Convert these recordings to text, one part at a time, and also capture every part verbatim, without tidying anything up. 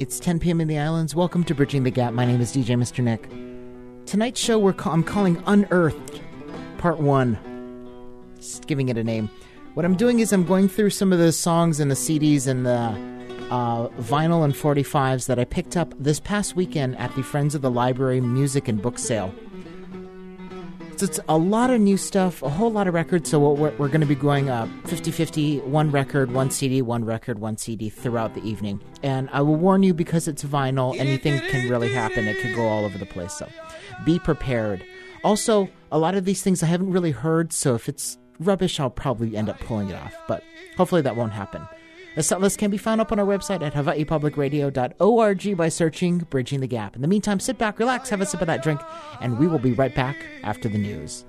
It's ten p.m. in the islands. Welcome to Bridging the Gap. My name is D J Mister Nick. Tonight's show we're ca- I'm calling Unearthed, Part one. Just giving it a name. What I'm doing is I'm going through some of the songs and the C Ds and the uh, vinyl and forty-fives that I picked up this past weekend at the Friends of the Library Music and Book Sale. So it's a lot of new stuff, a whole lot of records, so we're, we're going to be going uh, fifty-fifty, one record, one C D, one record, one C D throughout the evening. And I will warn you, because it's vinyl, anything can really happen. It could go all over the place, so be prepared. Also, a lot of these things I haven't really heard, so if it's rubbish, I'll probably end up pulling it off, but hopefully that won't happen. The set list can be found up on our website at hawaii public radio dot org by searching Bridging the Gap. In the meantime, sit back, relax, have a sip of that drink, and we will be right back after the news.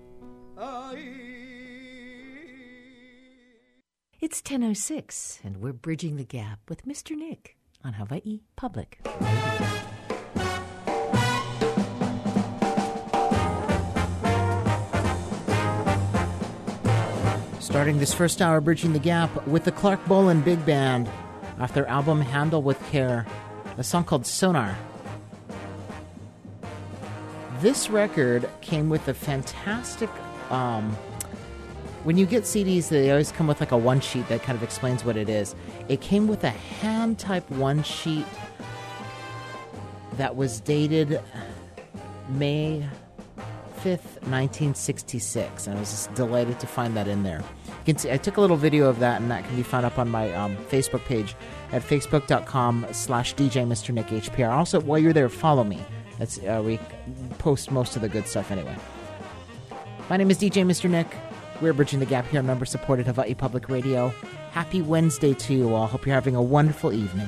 It's ten oh six, and we're Bridging the Gap with Mister Nick on Hawaii Public Radio. Starting this first hour, Bridging the Gap with the Clark Bolan Big Band off their album Handle with Care, a song called Sonar. This record came with a fantastic, um, when you get C Ds, they always come with like a one sheet that kind of explains what it is. It came with a hand type one sheet that was dated May fifth, nineteen sixty-six, and I was just delighted to find that in there. You can see I took a little video of that, and that can be found up on my um, Facebook page at facebook.com slash DJ Mister Nick HPR. Also, while you're there, follow me. That's uh, we post most of the good stuff anyway. My name is D J Mister Nick. We're Bridging the Gap here on member-supported Hawaii Public Radio. Happy Wednesday to you all. Hope you're having a wonderful evening.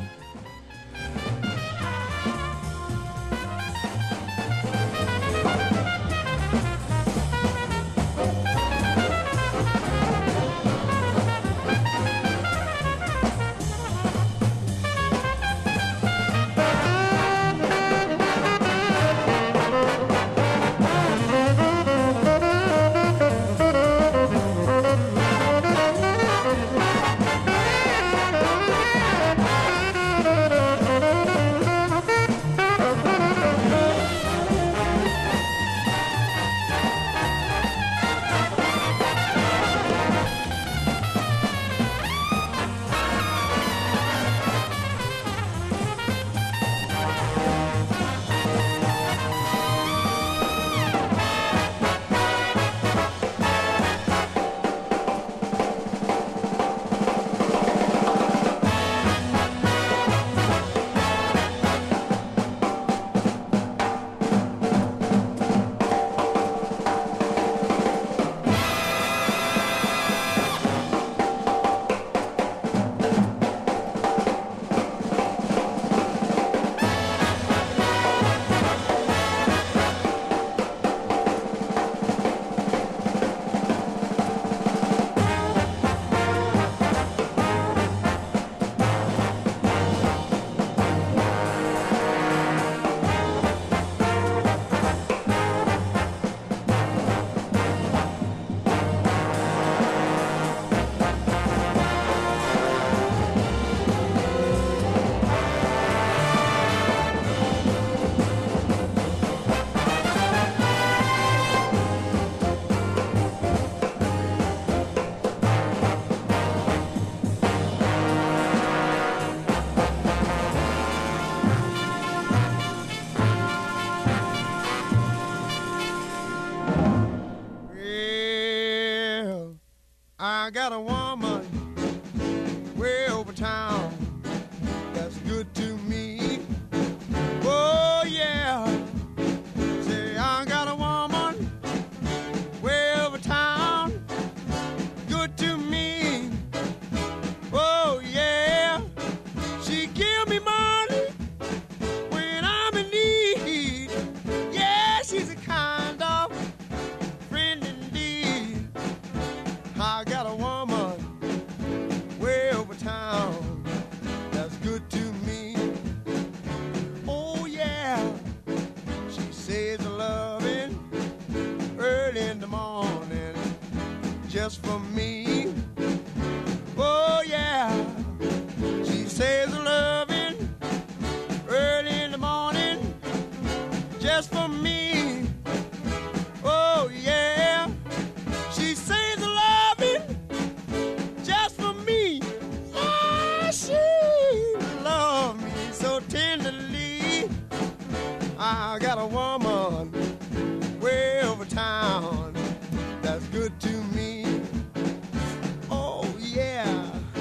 just for me. Oh yeah, she sings a loving just for me. Oh, she loves me so tenderly. I got a woman way over town that's good to me. Oh yeah.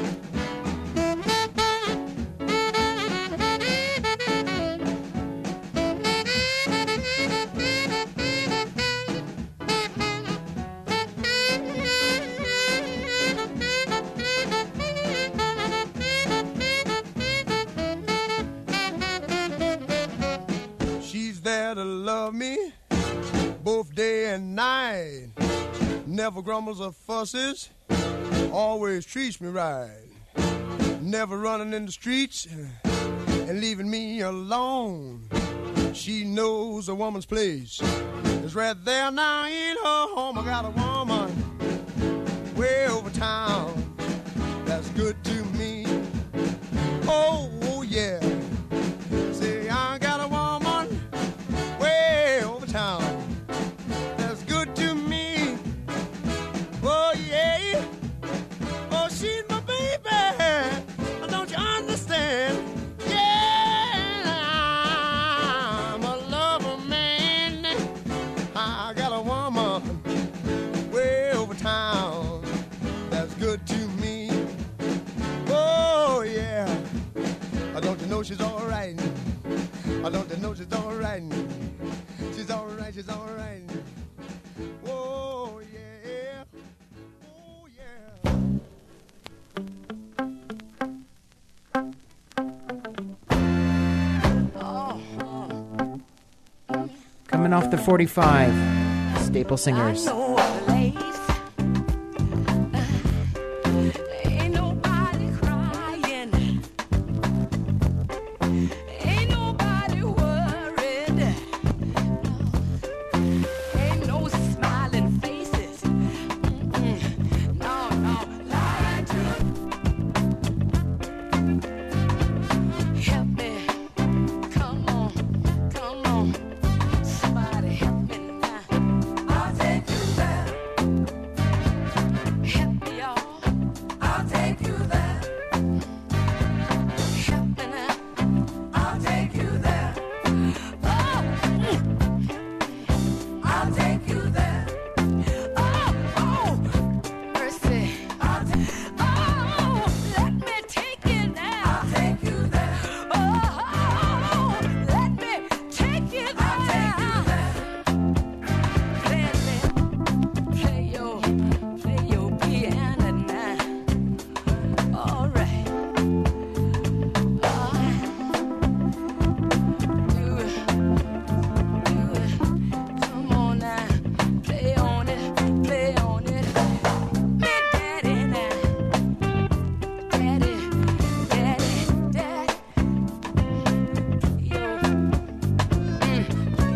She's there to love me both day and night. Never grumbles or fusses, always treats me right. Never running in the streets and leaving me alone. She knows a woman's place is right there now in her home. I got a woman way over town that's good to me. Oh, oh yeah. Say I got a woman way over town that's good to me. Oh yeah. Oh, she's my baby. Don't you understand? Yeah, I'm a lover man. I got a woman way over town that's good to me. Oh yeah. Don't you know she's all right? I don't you know she's all right? She's all right, she's all right. Oh yeah, oh yeah. Coming off the forty-five, Staple Singers. I know a place. Ain't nobody crying. Ain't nobody worried. Ain't no smiling faces. Mm-mm. No, no, lying to. Help me. Come on, come on. Somebody help me now. I'll take you there. Help me, y'all. I'll take you there. Help me now. I'll take you there. Oh, mm. I'll take you there. Oh, oh, mercy. I'll take. Oh, let me take you now. I'll take you there. Oh, let me take you there. I'll take you there. Play, play, play your, play your piano now. All right. Oh, do it, do it. Come on now, play on it, play on it. Me daddy now, daddy, daddy, daddy. Yo, mm.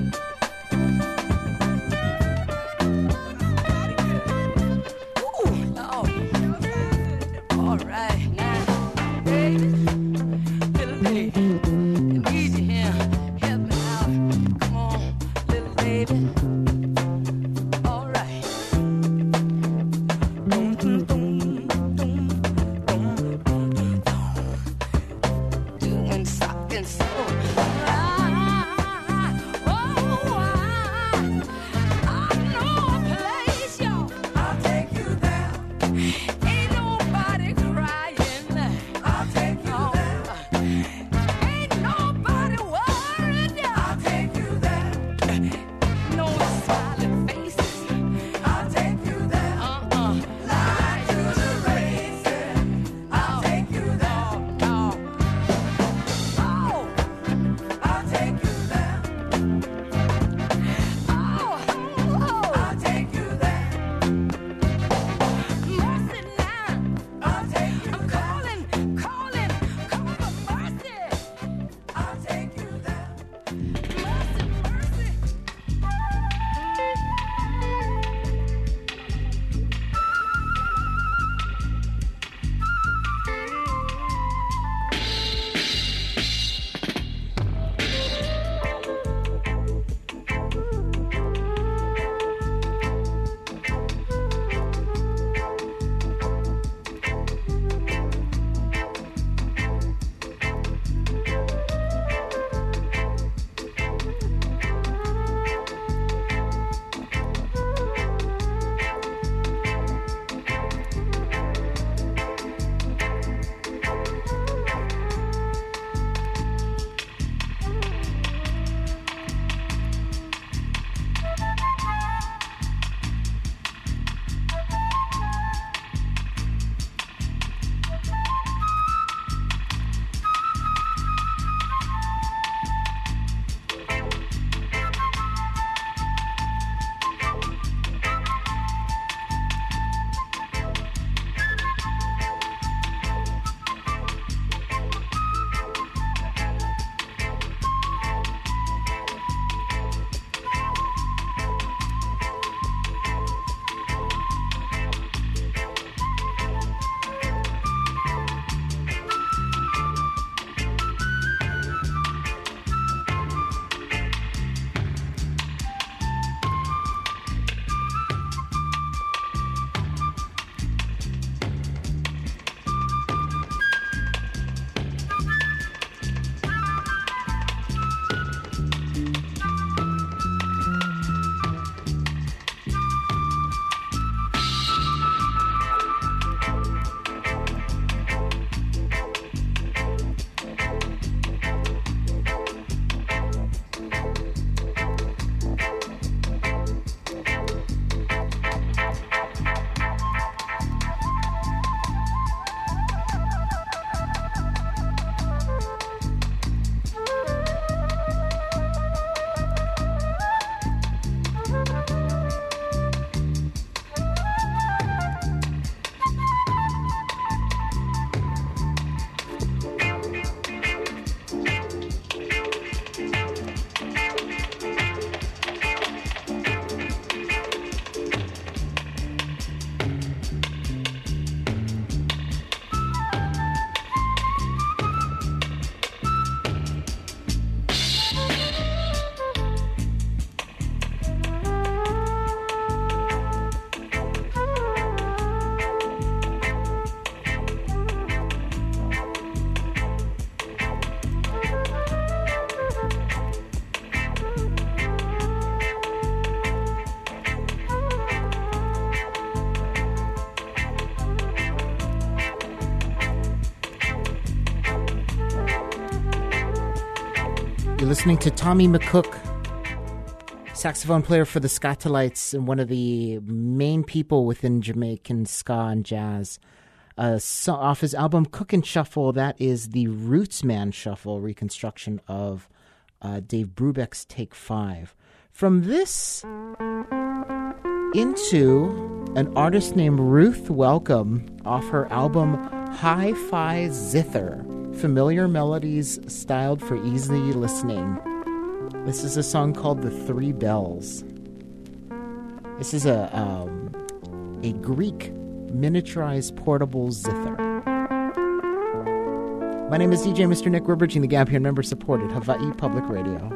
Ooh, Lord. All right now, baby, little baby, easy here, help me out. Come on, little baby. All right. Boom, boom, boom, boom, boom, boom, boom. Doing something so. Ah, oh, I, I know a place, y'all. I'll take you there. Ain't nobody crying. I'll take you there. You're listening to Tommy McCook, saxophone player for the Skatalites and one of the main people within Jamaican ska and jazz. Uh, so off his album Cook and Shuffle, that is the Rootsman Shuffle reconstruction of uh, Dave Brubeck's Take Five. From this into an artist named Ruth Welcome off her album Hi-Fi Zither, familiar melodies styled for easy listening. This is a song called The Three Bells. This is a um, a Greek miniaturized portable zither. My name is D J Mister Nick. We're bridging the gap here, member supported Hawaii Public Radio.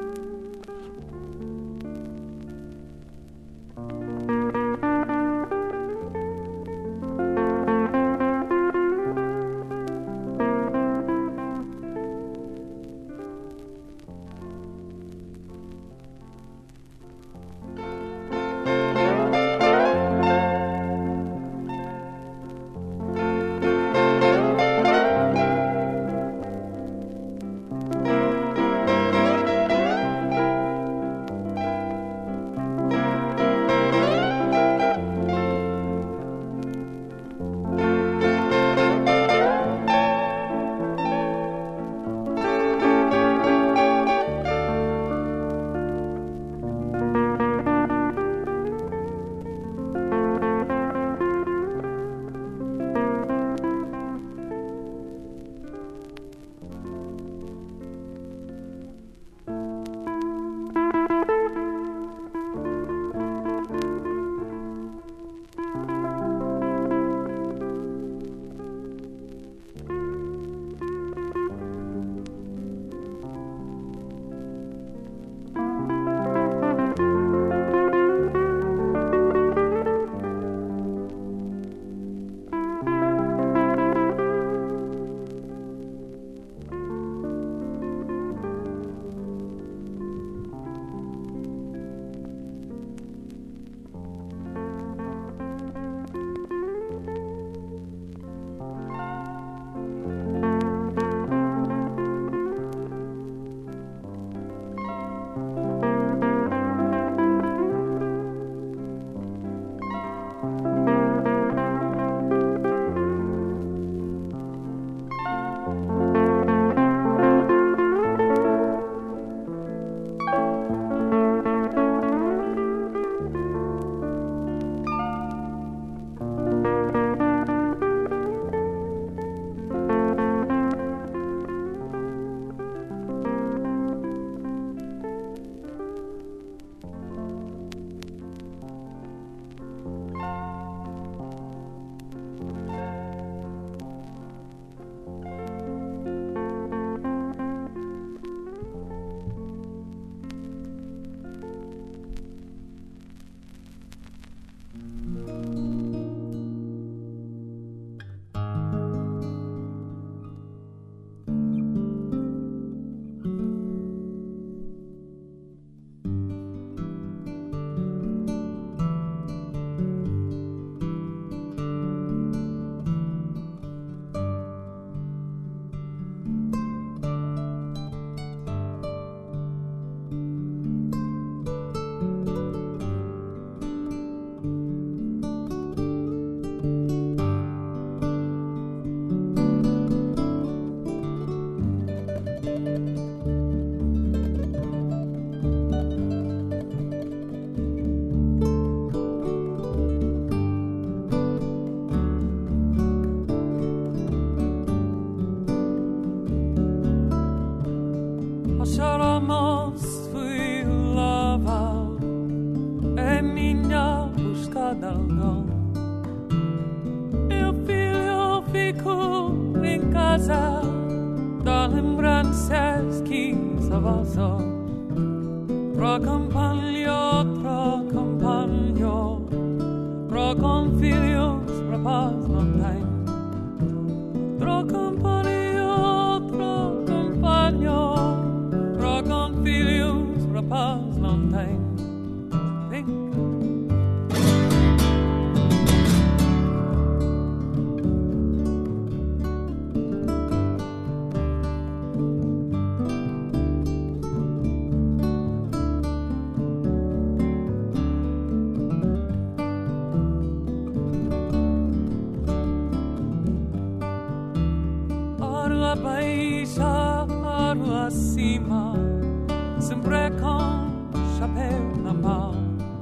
la paisa a la cima, sempre con chapéu na mão.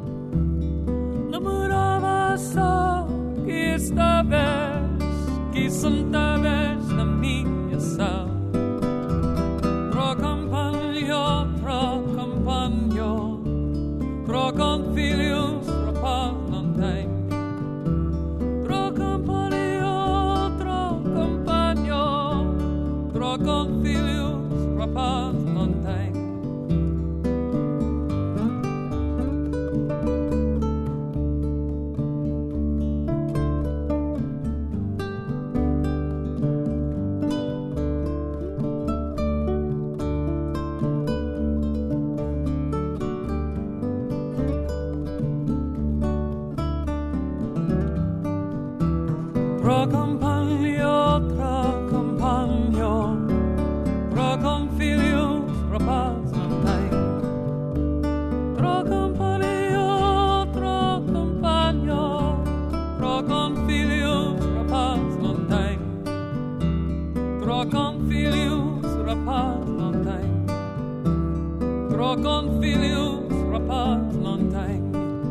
Namorava só que esta vez, que santa vez na minha sala. Pro compagno, pro compagno, pro con filhos, rapaz não tem. Pro compagno, pro compagno, pro con filhos, rapaz não tem. Pro compagno, pro compagno, pro con filhos, rapaz não tem. Pro compagno, pro compagno, pro con filhos, rapaz não tem. Pro con filhos, rapaz não tem. Pro con filhos, rapaz não tem.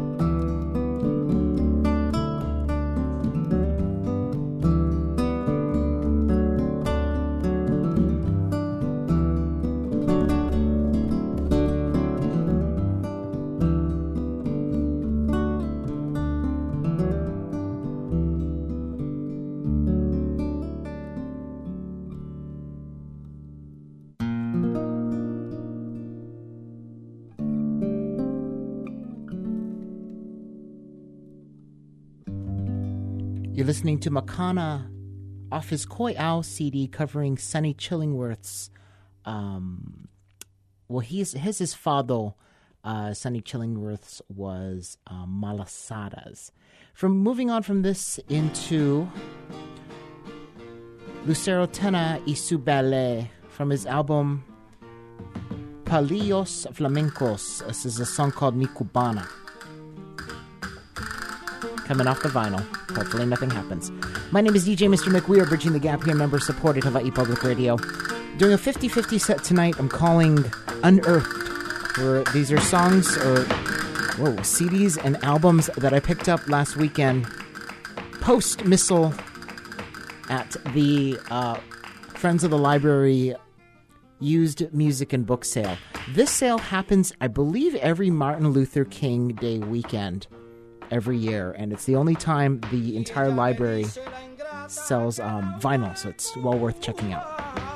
You're listening to Makana off his Koi Owl C D covering Sonny Chillingworth's, um, well, he's, his is Fado. Uh, Sonny Chillingworth's was um, Malasadas. From moving on from this into Lucero Tena y su Ballet from his album Palillos Flamencos. This is a song called Mi Cubana. Coming off the vinyl. Hopefully nothing happens. My name is D J Mister Nick. We are Bridging the Gap here, member-supported Hawaii Public Radio. Doing a fifty-fifty set tonight. I'm calling Unearthed. Where these are songs or whoa, C Ds and albums that I picked up last weekend post-missile at the uh, Friends of the Library used music and book sale. This sale happens, I believe, every Martin Luther King Day weekend. Every year, and it's the only time the entire library sells um, vinyl, so it's well worth checking out.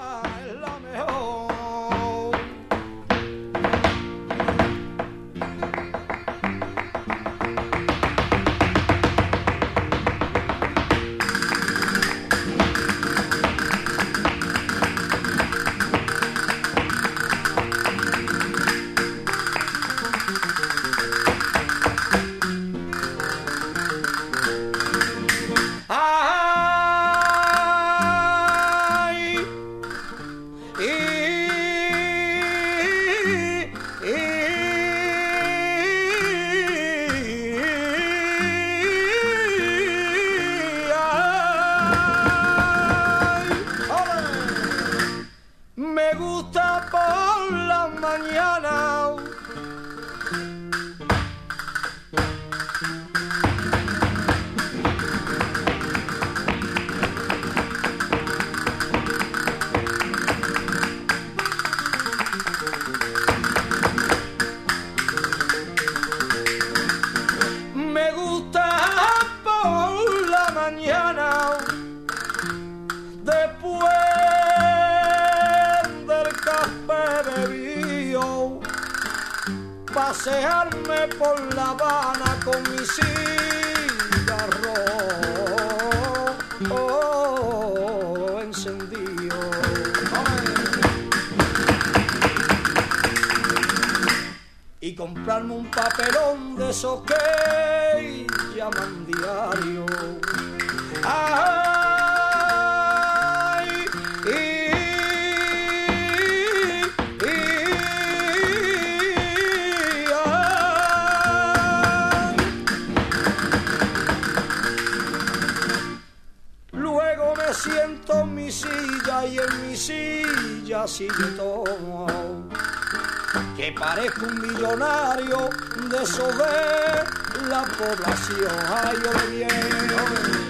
Pasearme por La Habana con mi cigarro oh, encendido. Y comprarme un papelón de esos que llaman diario. Ay, y siento mi silla y en mi silla sigue todo. Que parezco un millonario de sobre la población. Ay, ole bien.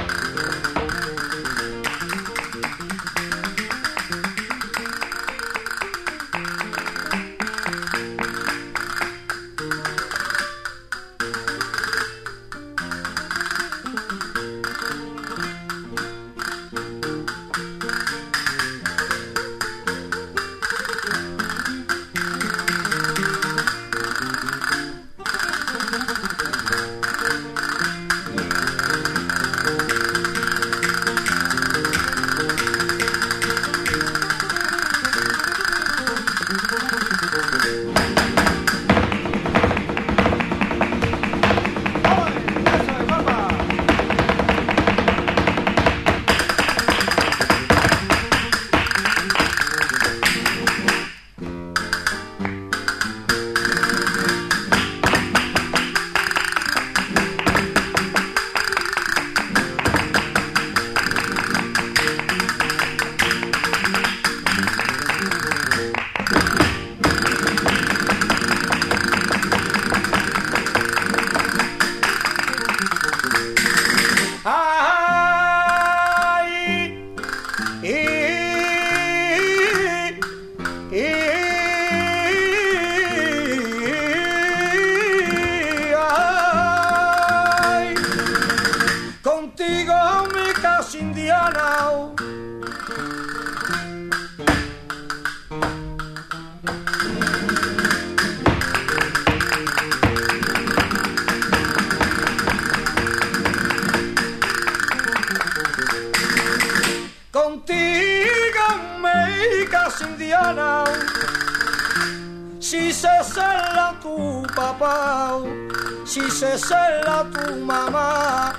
Si se cela tu papá, si se cela tu mamá,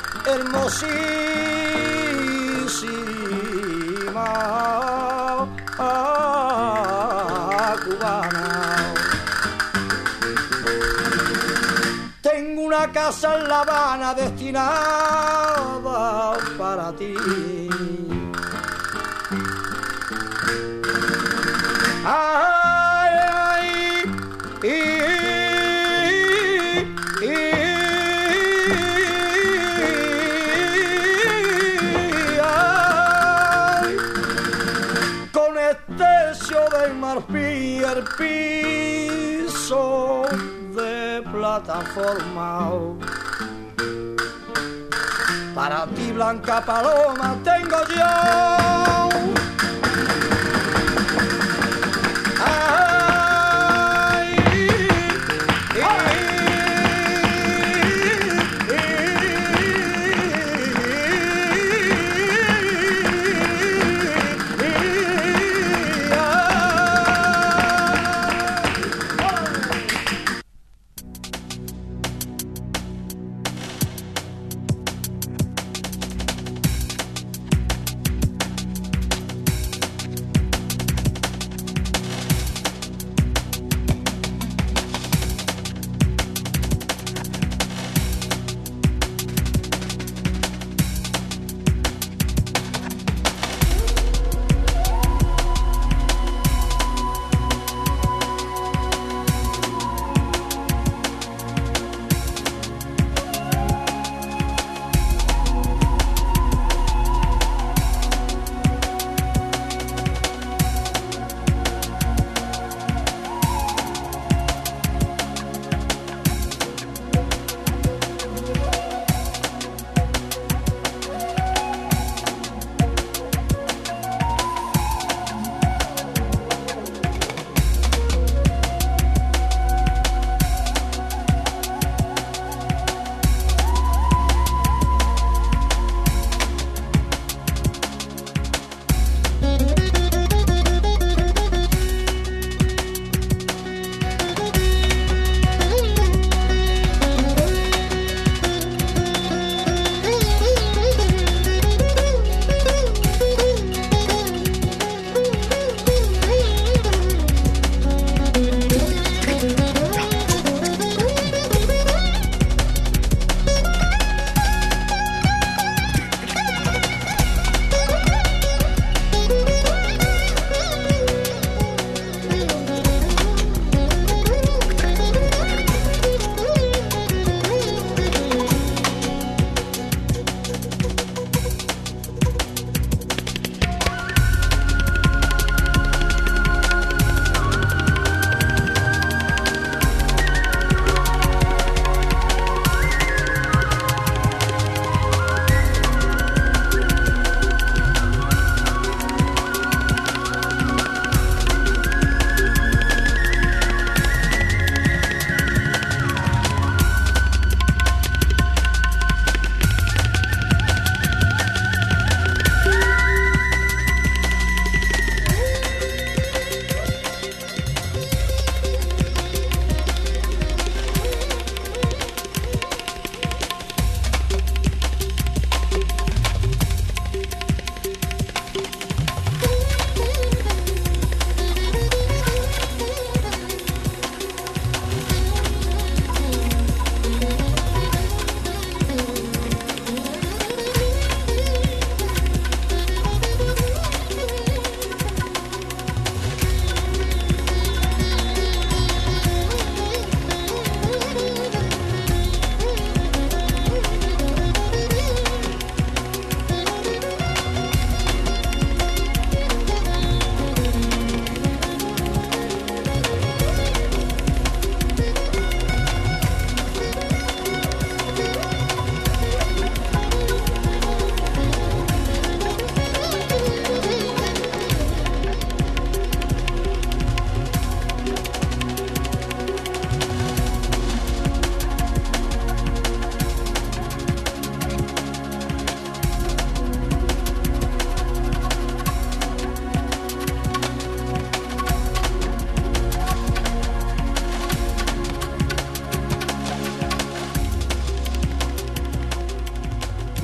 hermosísima ah, cubana. Tengo una casa en La Habana destinada para ti. Ay, ay, y, y, ay, con estercio de marfil el piso de plataforma. Para ti, blanca paloma, tengo yo.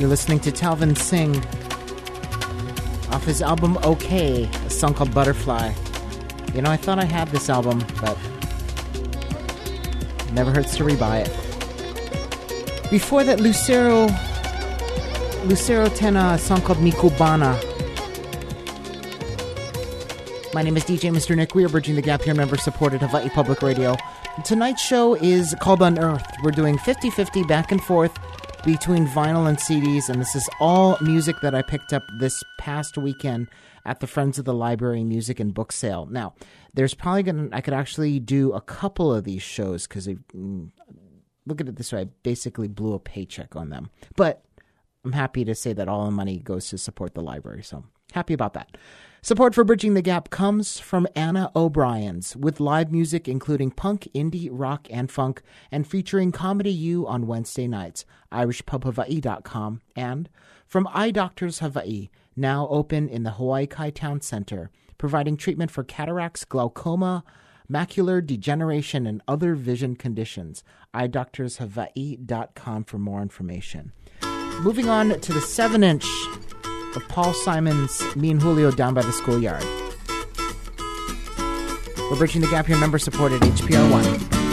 You're listening to Talvin Singh off his album OK, a song called Butterfly. You know, I thought I had this album, but never hurts to rebuy it. Before that, Lucero, Lucero Tena, a song called Mikubana. My name is D J Mister Nick. We are Bridging the Gap here, member-supported Hawaii Public Radio. Tonight's show is called Unearthed. We're doing fifty-fifty back and forth between vinyl and C Ds, and this is all music that I picked up this past weekend at the Friends of the Library Music and Book Sale. Now, there's probably going to, I could actually do a couple of these shows because, mm, look at it this way, I basically blew a paycheck on them. But I'm happy to say that all the money goes to support the library, so happy about that. Support for Bridging the Gap comes from Anna O'Brien's, with live music including punk, indie, rock, and funk, and featuring Comedy U on Wednesday nights, irish pub hawaii dot com, and from Eye Doctors Hawaii, now open in the Hawaii Kai Town Center, providing treatment for cataracts, glaucoma, macular degeneration, and other vision conditions. eye doctors hawaii dot com for more information. Moving on to the seven inch of Paul Simon's Me and Julio Down by the Schoolyard. We're Bridging the Gap here, member-supported H P R one.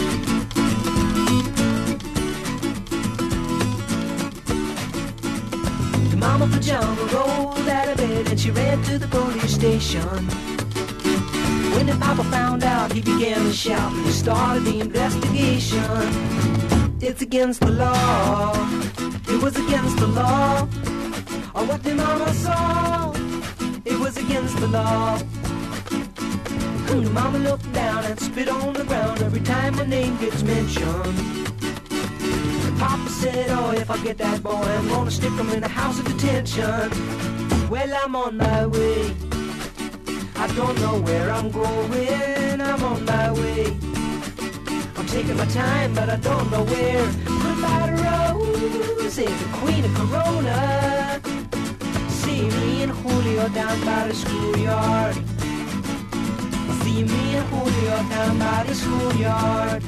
The mama pajama rolled out of bed and she ran to the police station. When the papa found out, he began to shout and he started the investigation. It's against the law. It was against the law. Or what the mama saw, it was against the law. And the mama looked down and spit on the ground every time my name gets mentioned. And Papa said, oh, if I get that boy, I'm gonna stick him in a house of detention. Well, I'm on my way. I don't know where I'm going, I'm on my way. I'm taking my time, but I don't know where. Goodbye, Rose, is the queen of Corona. See me and Julio down by the schoolyard. See me and Julio down by the schoolyard.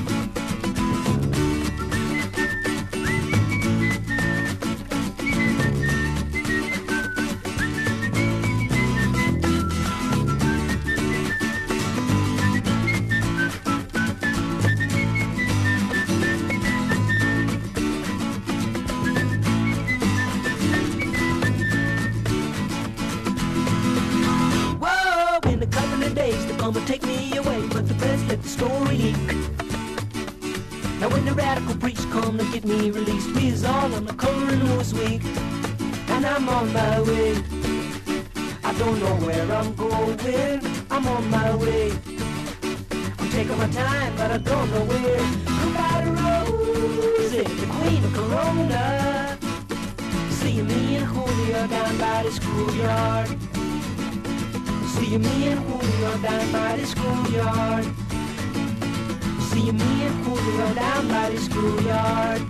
Take me away, but the press let the story leak. Now when the radical priests come to get me released, we is all on the cover of Newsweek. And I'm on my way. I don't know where I'm going, I'm on my way. I'm taking my time, but I don't know where. Goodbye to Rosie, the queen of Corona. See me and Julio down by the schoolyard. See me and Julio down by the schoolyard. See me and Julio down by the schoolyard.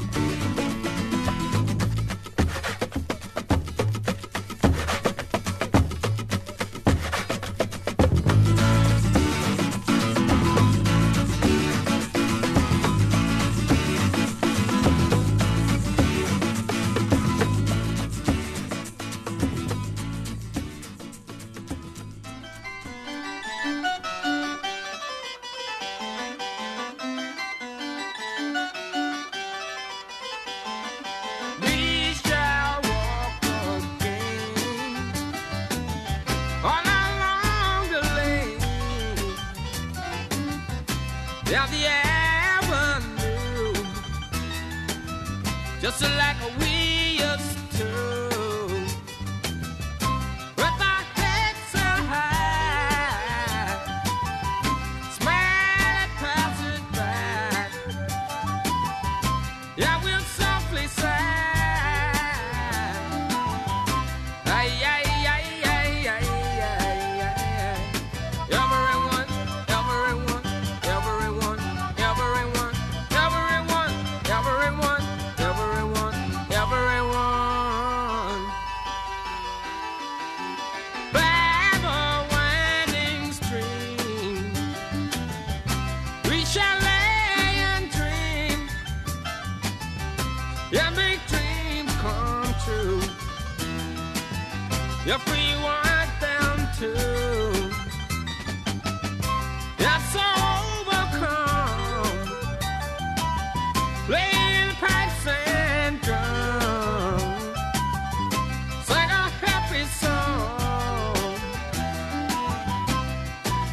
Everyone, everyone, everyone, everyone,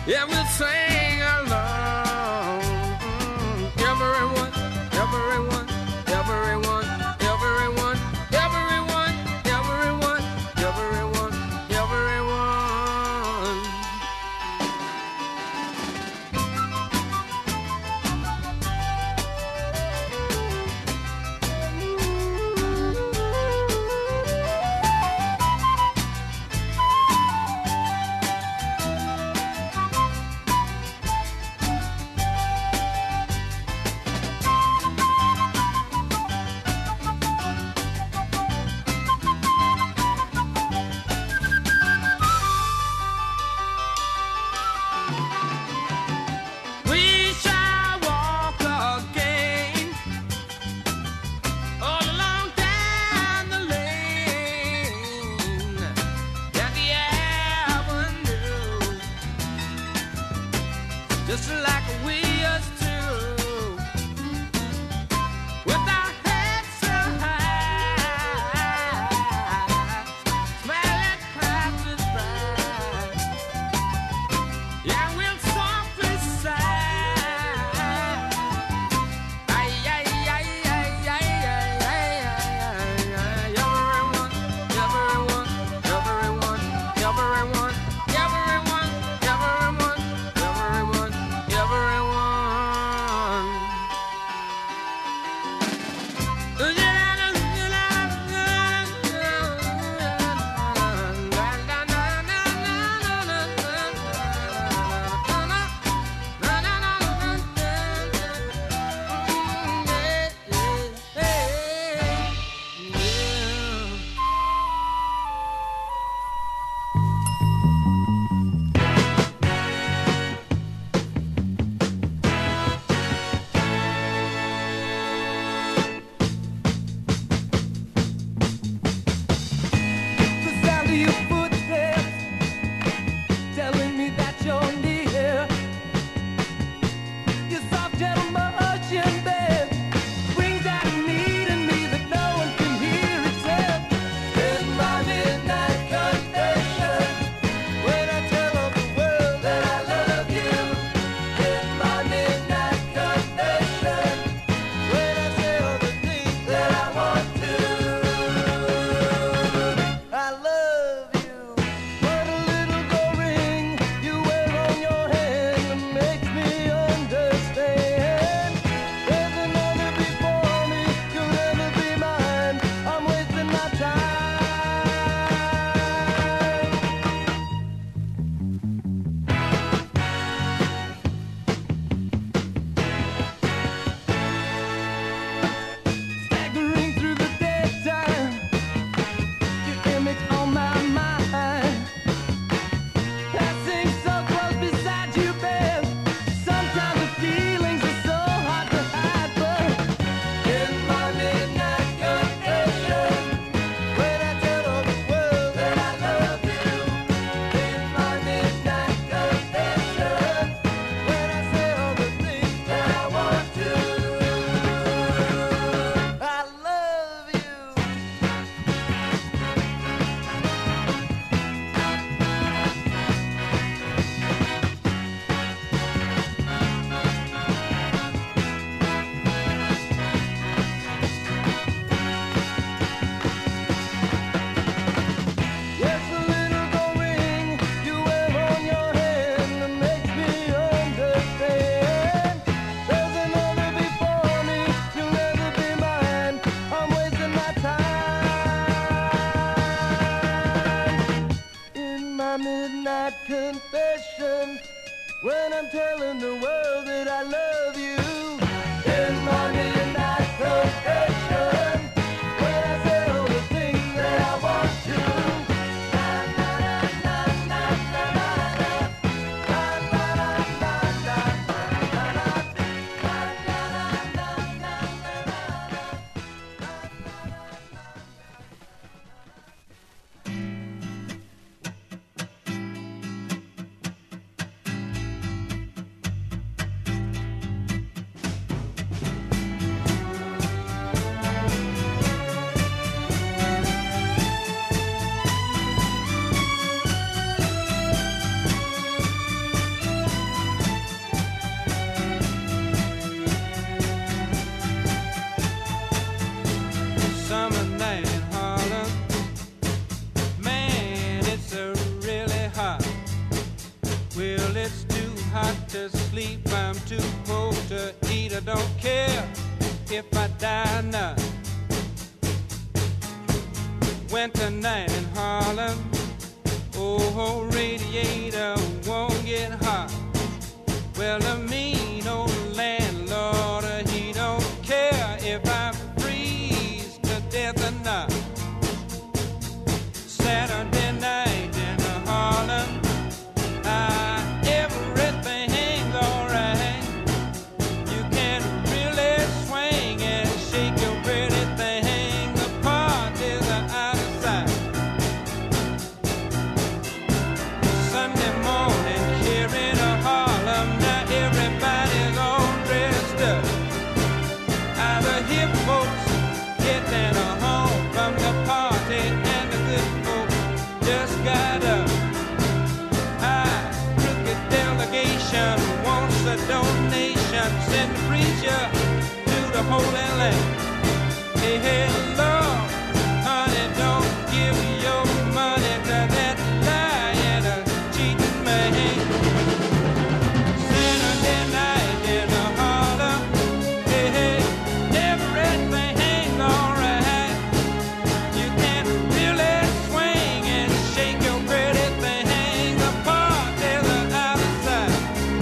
Yeah, we'll sing along. Everyone, everyone, everyone, everyone, everyone, everyone, everyone, everyone. We shall walk again all along down the lane down the avenue, just like we used to, with our heads so high, smiling passes by. Yeah, we'll softly sigh. Ay, ay, ay, ay, ay, ay, ay, ay, ay. Everyone, everyone, everyone, everyone, everyone, everyone, everyone, The sound of your footsteps telling me that you're near. Your soft, gentle motion, babe, brings out a need in me that no one can hear except in my midnight confession. When I tell all the world that I love you, in my midnight confession. When I say all the things that I want to. I love you. What a little gold ring you wear on your hand that makes me understand. There's another before me, you'll never be mine. I'm wasting my time. Staggering through the daytime, your image on my mind. Passing so close beside you, babe. Sometimes the feelings are so hard to hide, but in my midnight confession, when I tell all the world that I love you, in my midnight confession, when I say all the things that I want to, I love you. Yes, the little gold ring you wear on your hand that makes me understand. There's another before me, you'll never be mine. I'm wasting my time. In my midnight confession, when I'm telling the world that I love you. In my midnight confession, when I say all the things that I want to. Na, na, na, na, na, na, na. Na, na, na, na, na, na, na, na. Na, na, na, na, na, na, na, na. hot to sleep, I'm too poor to eat. I don't care if I die now. Winter night in Harlem, oh, radiator won't get hot. Well, the mean old landlord, he don't care if I freeze to death or not. Saturday night in Harlem, ah, everything's alright. You can really swing and shake your pretty thing. The parties are out of sight. Sunday morning here in Harlem, now everybody's all dressed up. All the hip folks getting home from the party, and the good folks just got up. Ah, crooked delegation wants a donation. Send the preacher to the Holy Land. Hey, hey, Lord, honey, don't give your money to that lying, uh, cheating man. Saturday night in Harlem, hey, hey, everything's alright. You can really swing and shake your pretty thing. The parties are out of sight.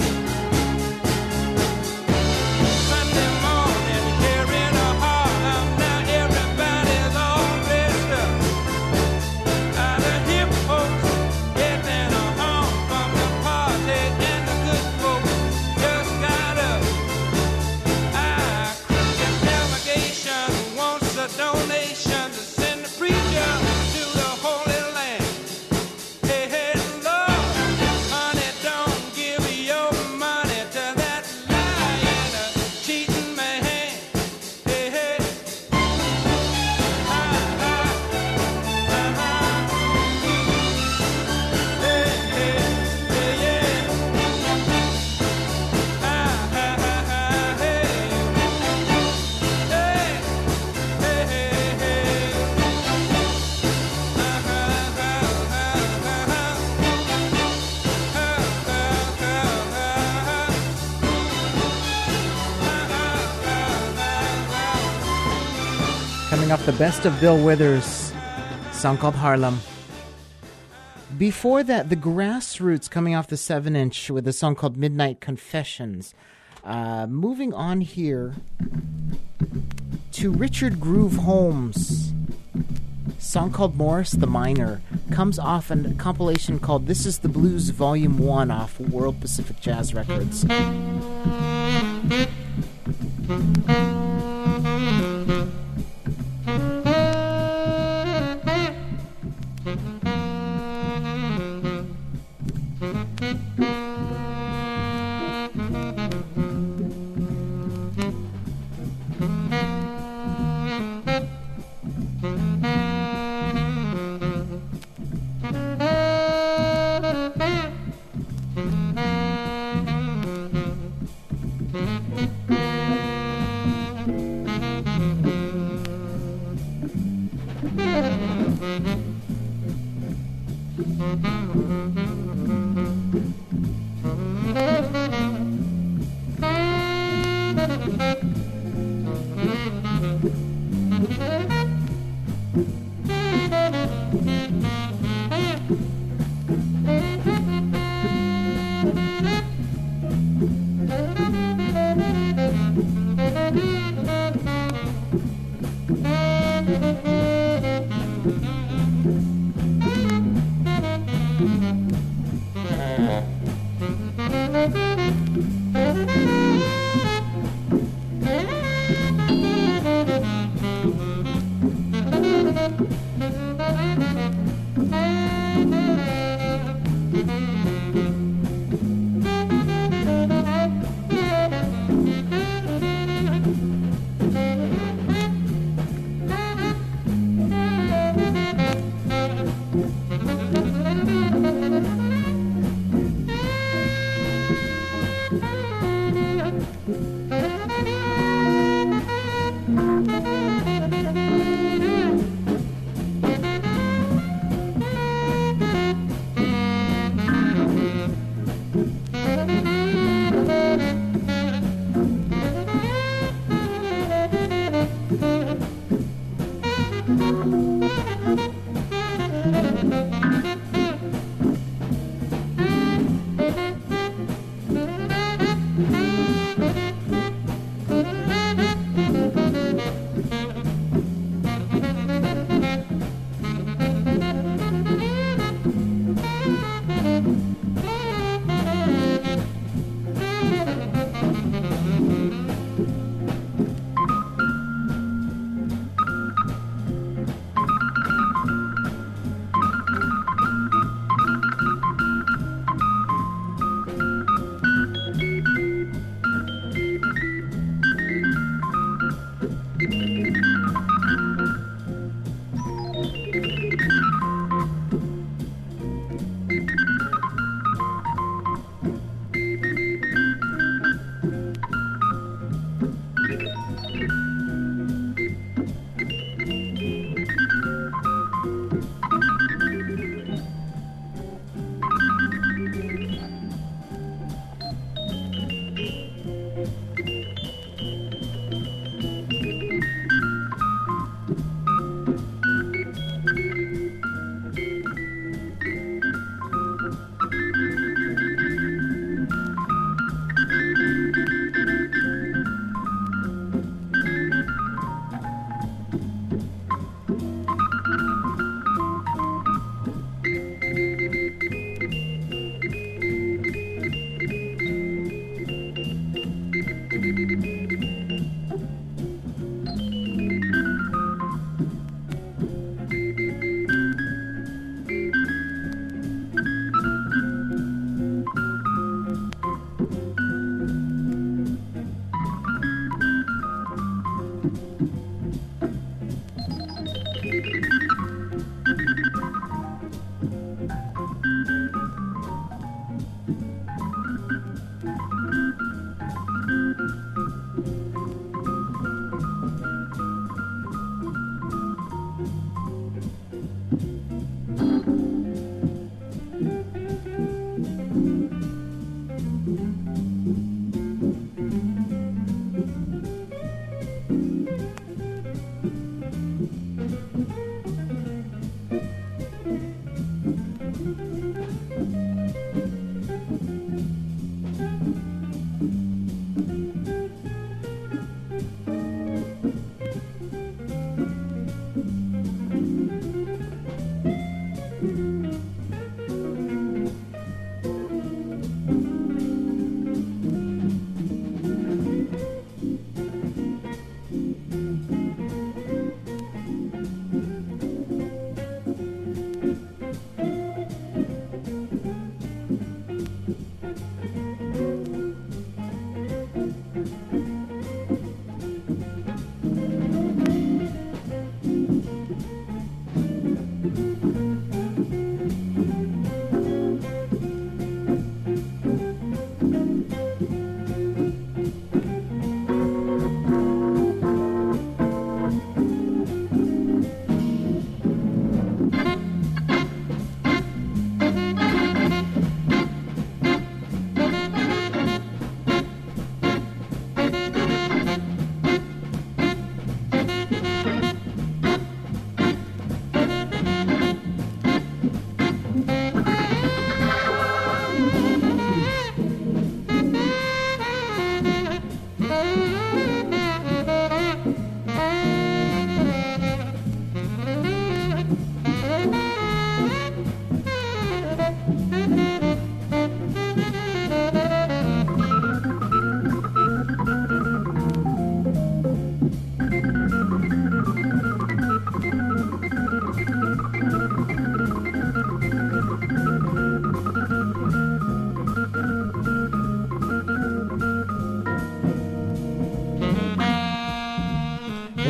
Sunday morning here in Harlem, now everybody's all dressed up. All the hip folks getting home from the party, and the good folks just got up. Ah, crooked delegation wants a donation to send the preacher to the Holy Land. Hey, hey, Lord, honey, don't give your money to that lying, uh, cheating man. Hey, hey, ah, ah, uh-huh. Hey, hey, hey, yeah. Ah, ah, ah, ah, hey. Hey, hey, hey, hey. Ah, ah, ah, ah, ah. Ah, ah, ah, ah. Coming off the best of Bill Withers, song called Harlem. Before that, the Grassroots coming off the seven inch with a song called Midnight Confessions. Uh, moving on here to Richard Groove Holmes. Song called Morris the Miner comes off a compilation called This Is the Blues Volume one off World Pacific Jazz Records.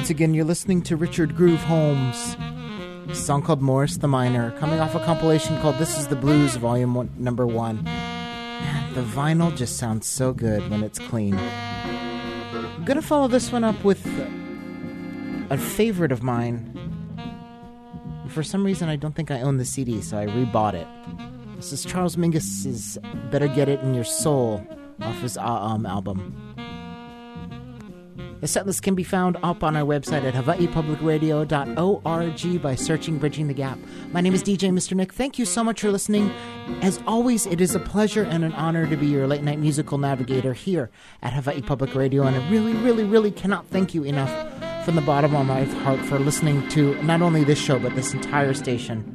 once again, you're listening to Richard Groove Holmes. A song called Morris the Miner, coming off a compilation called This Is the Blues, Volume one, Number One. Man, the vinyl just sounds so good when it's clean. I'm gonna follow this one up with a favorite of mine. For some reason, I don't think I own the C D, so I rebought it. This is Charles Mingus's Better Get It in Your Soul off his Ah Um album. The setlist can be found up on our website at hawaii public radio dot org by searching Bridging the Gap. My name is D J Mister Nick. Thank you so much for listening. As always, it is a pleasure and an honor to be your late-night musical navigator here at Hawaii Public Radio, and I really, really, really cannot thank you enough from the bottom of my heart for listening to not only this show, but this entire station.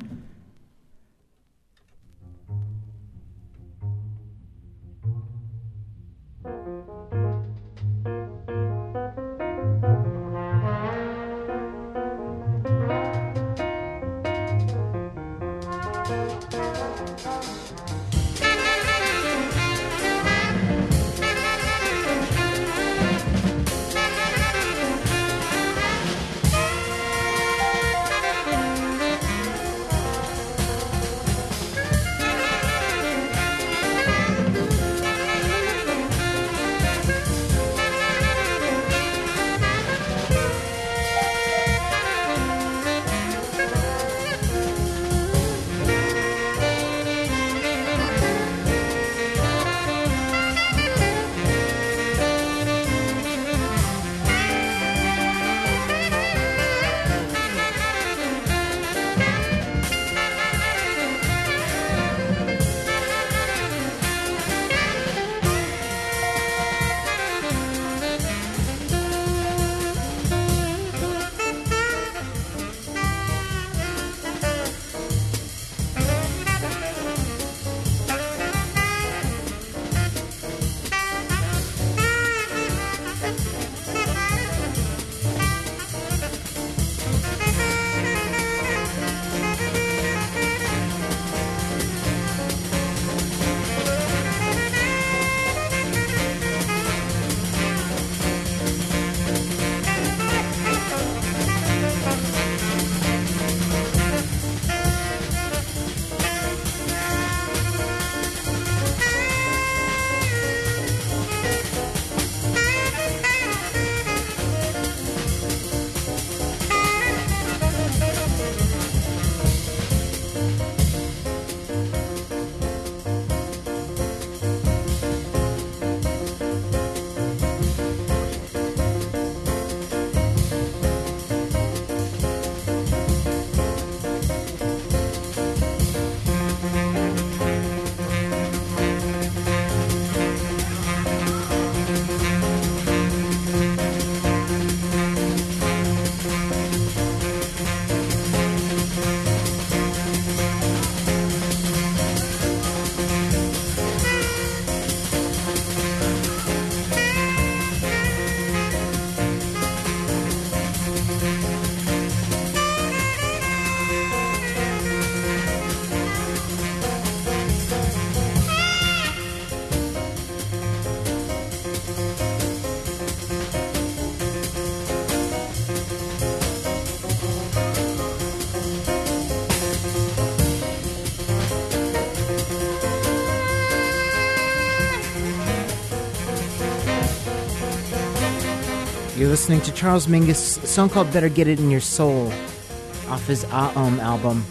You're listening to Charles Mingus, a song called Better Get It in Your Soul, off his Ah Um album.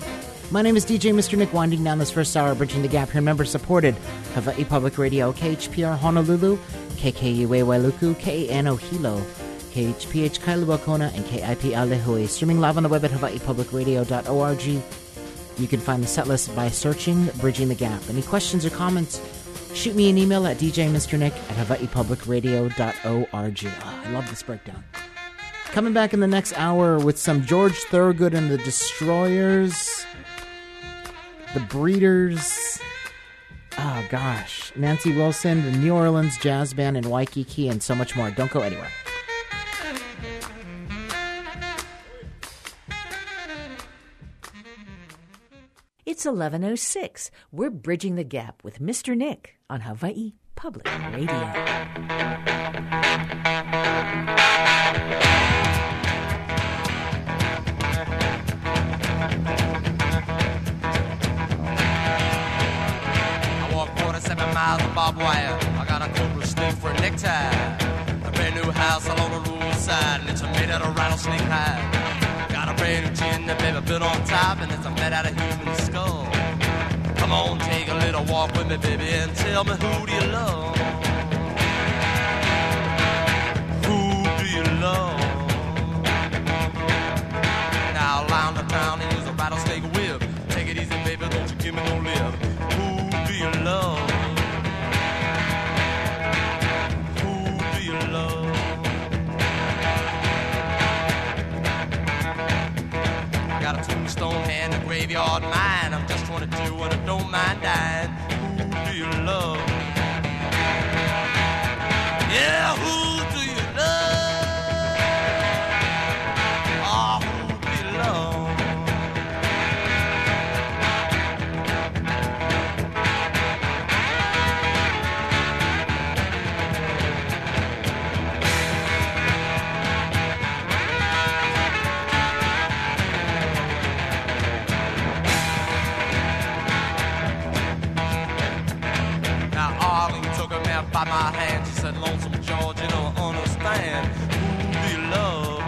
My name is D J Mister Nick, winding down this first hour, Bridging the Gap here, member-supported Hawaii Public Radio, K H P R Honolulu, K K U A Wailuku, K A N O Hilo, K H P H Kailua Kona, and K I P A Lehue. Streaming live on the web at hawaii public radio dot org. You can find the setlist by searching Bridging the Gap. Any questions or comments, shoot me an email at d j mister nick at hawaii public radio dot org. Oh, I love this breakdown. Coming back in the next hour with some George Thorogood and the Destroyers, the Breeders, oh gosh, Nancy Wilson, the New Orleans Jazz Band in Waikiki, and so much more. Don't go anywhere. It's eleven oh six. We're Bridging the Gap with Mister Nick on Hawaii Public Radio. I walk forty-seven miles of barbed wire. I got a cobra snake for a necktie. A brand new house along the roadside, and it's made out of rattlesnake hide. Got a brand new chin that baby built on top, and it's made out of human skull. Come on, take a little walk with me, baby, and tell me, who do you love? Who do you love? Now around the town and use a rattlesnake whip. Take it easy, baby, don't you give me no lip. Who do you love? Who do you love? I got a tombstone hand, a graveyard mind. I'm just twenty-two and I don't mind dying. Who do you love? Yeah, who do you love? Oh, who do you love? By my hand, she said, Lonesome George, you don't understand. Who do you love?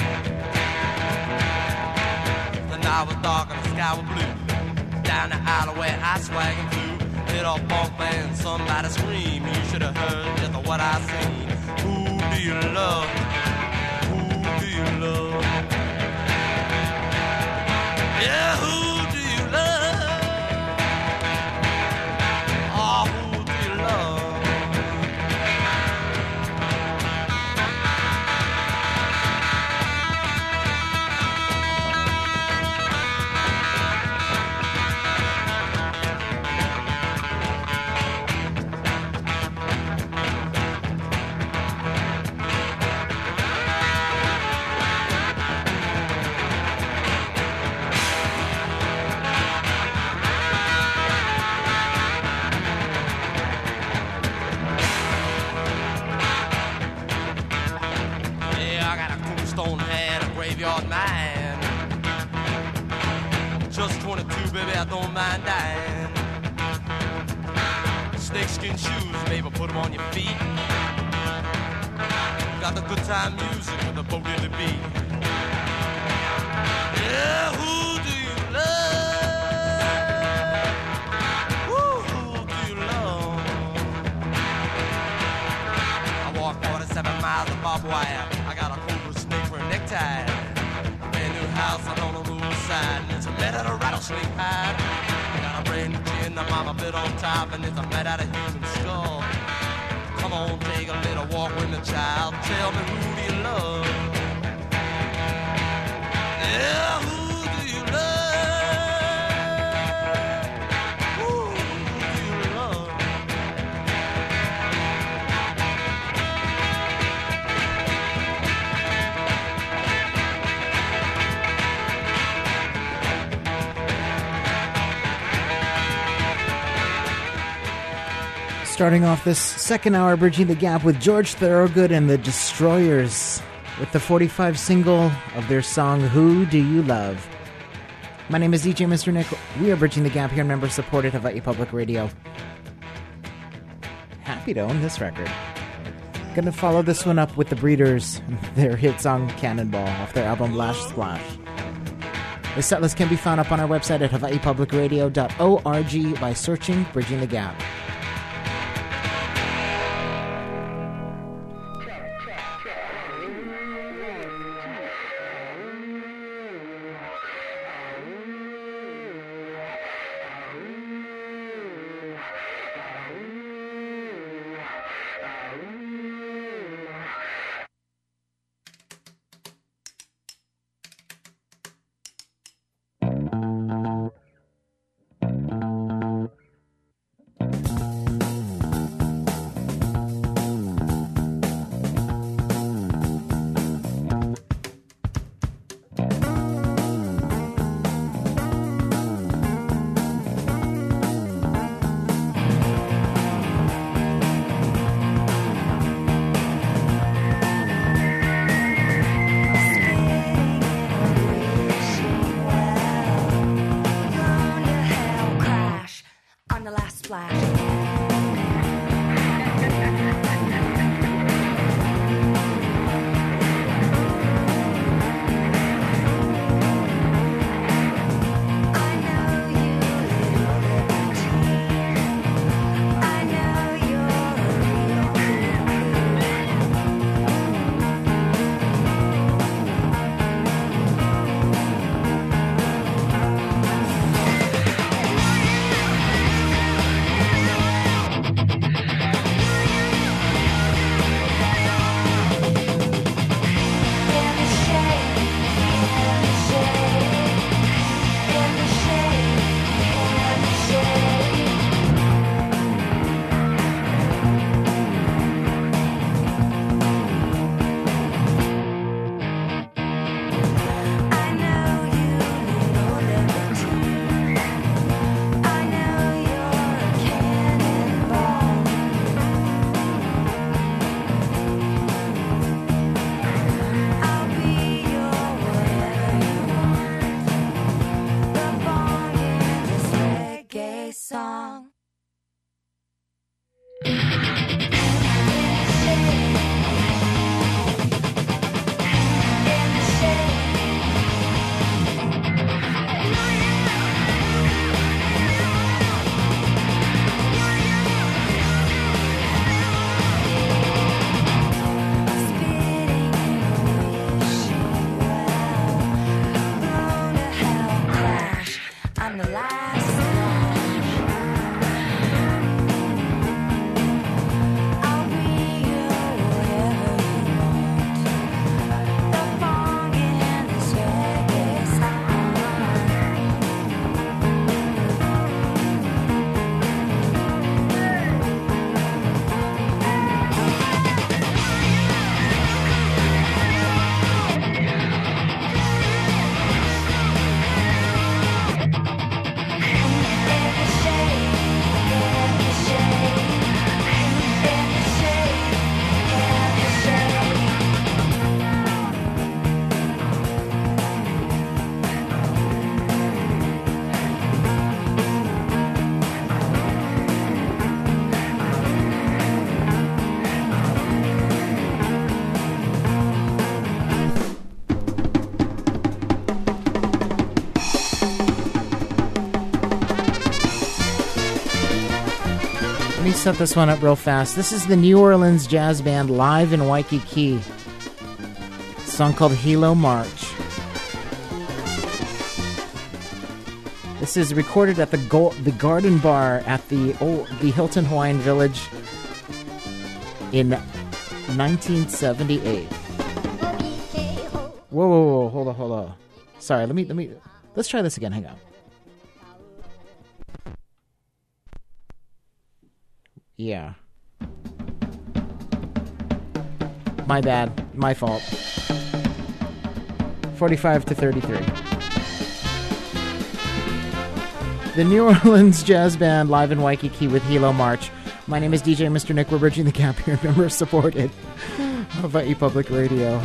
The night was dark and the sky was blue. Down the alleyway, I swag and flew. Hit a bump and somebody scream. You should have heard just what I seen. Who do you love? Who do you love? Yeah, who do you love? Oh, who do you love? Baby, I don't mind dying. Snakeskin shoes, baby, put them on your feet. Got the good time music with the boat in the beat. Yeah, who do you love? Woo, who do you love? I walk forty-seven miles of barbed wire. I got a cobra snake for a necktie. Brand new house on the roadside, and it's made out of rattlesnake hide. Got a brand new chin, the mama bit on top, and it's made out of human skull. Come on, take a little walk with me, child. Tell me, who do you love? Yeah, who do you love? Who do you love? Starting off this second hour, bridging the gap with George Thorogood and the Destroyers with the forty-five single of their song, Who Do You Love? My name is D J Mister Nick. We are bridging the gap here, member-supported Hawaii Public Radio. Happy to own this record. Gonna follow this one up with the Breeders, their hit song Cannonball off their album Lash Splash. The setlist can be found up on our website at hawaii public radio dot org by searching Bridging the Gap. Thank you. me set this one up real fast. This is the New Orleans Jazz Band live in Waikiki. A song called Hilo March. This is recorded at the Go- the Garden Bar at the old, the Hilton Hawaiian Village in nineteen seventy-eight. Whoa, whoa, whoa, hold on, hold on. Sorry, let me, let me, let's try this again. Hang on. Yeah. My bad. My fault. forty-five to thirty-three. The New Orleans Jazz Band live in Waikiki with Hilo March. My name is D J Mister Nick. We're bridging the gap here. Member supported. Hawaii Public Radio.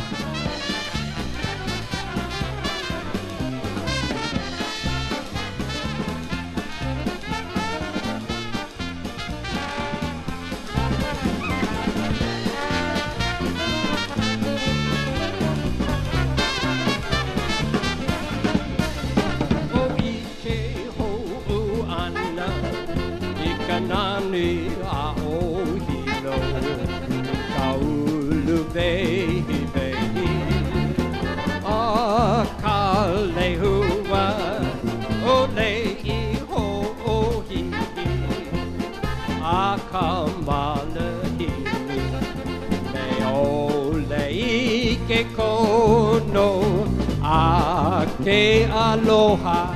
Aloha.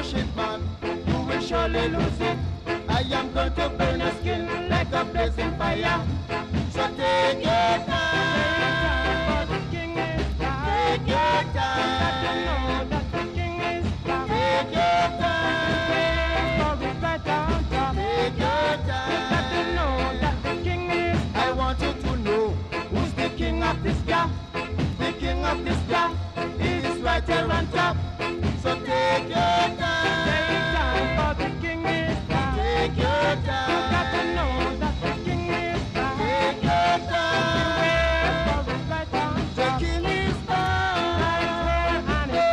rush it, man, you will surely lose it. I am going to burn your skin like a blazing fire. So take your time, for the king is back. Take your time, got to know that the king is back. Take your time, for it's right down top. Take your time, got to know that the king is back. I want you to know who's the king of this guy. The king of this guy is right here on top. So take your time, take time, for the king is back. Take your time, you got to know that the king is back. Take your time, beware, for it's right down top. The king is back, right here and it's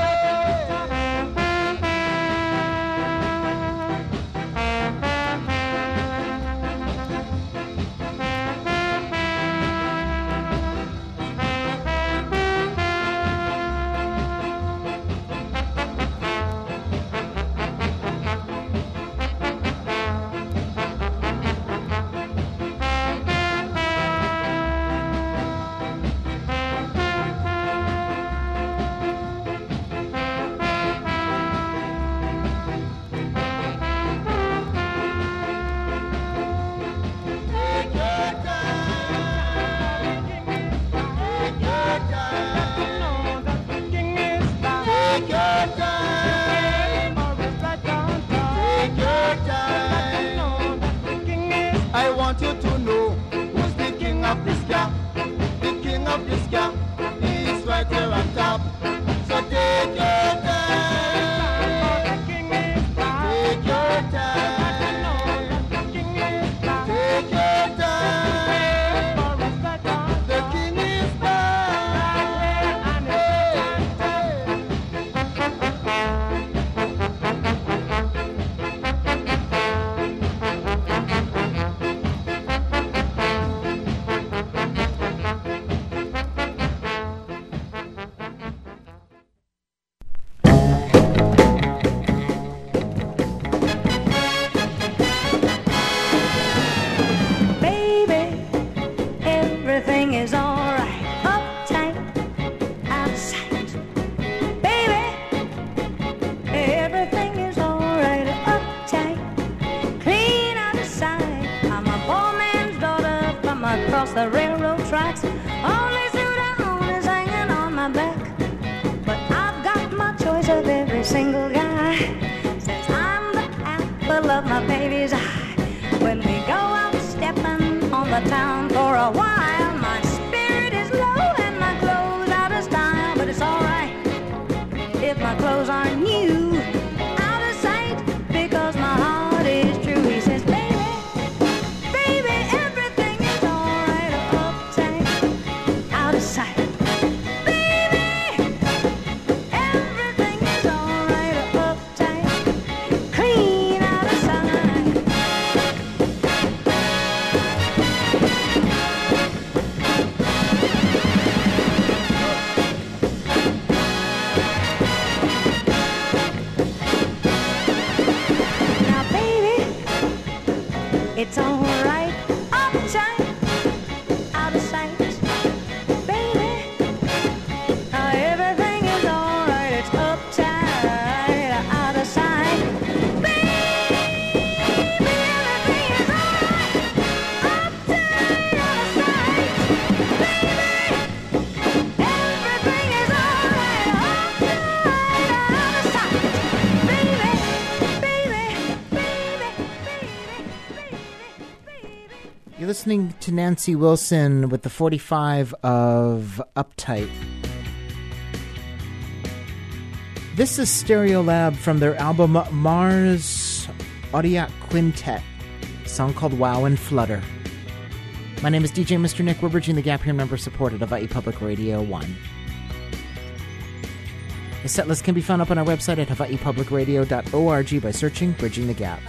I want you to know who's the king of this guy. The king of this guy is right here on top. So take your time, the king is back. Take your time, the king is back. Take your time, the king is back. Right here Baby, everything is alright. Uptight, out of sight. Baby, everything is alright. Uptight, clean out of sight. I'm a poor man's daughter from across the railroad tracks. Only suit I own is hanging on my back. But I've got my choice of every single guy. Since I'm the apple of my baby's eye. When we go out stepping on the town for a while, my spirit is low and my clothes out of style. But it's alright if my clothes aren't new, out of sight, because my heart is true. He says, baby, baby, everything is alright. Uptight, out of sight. Baby, everything is alright. Uptight, clean out of sight. Now, baby, it's alright. Uptight, out of sight. Baby, uh, everything is alright. It's uptight, out of sight. Baby, everything is alright. Uptight, out of sight. Baby, everything is alright. Uptight, out of sight. Baby, baby, baby, baby, baby. You're listening to Nancy Wilson with the forty-five of Uptight. This is Stereolab from their album Mars Audiac Quintet, a song called Wow and Flutter. My name is D J Mister Nick. We're bridging the gap here, member supported of Hawaii Public Radio one. The set list can be found up on our website at hawaii public radio dot org by searching Bridging the Gap.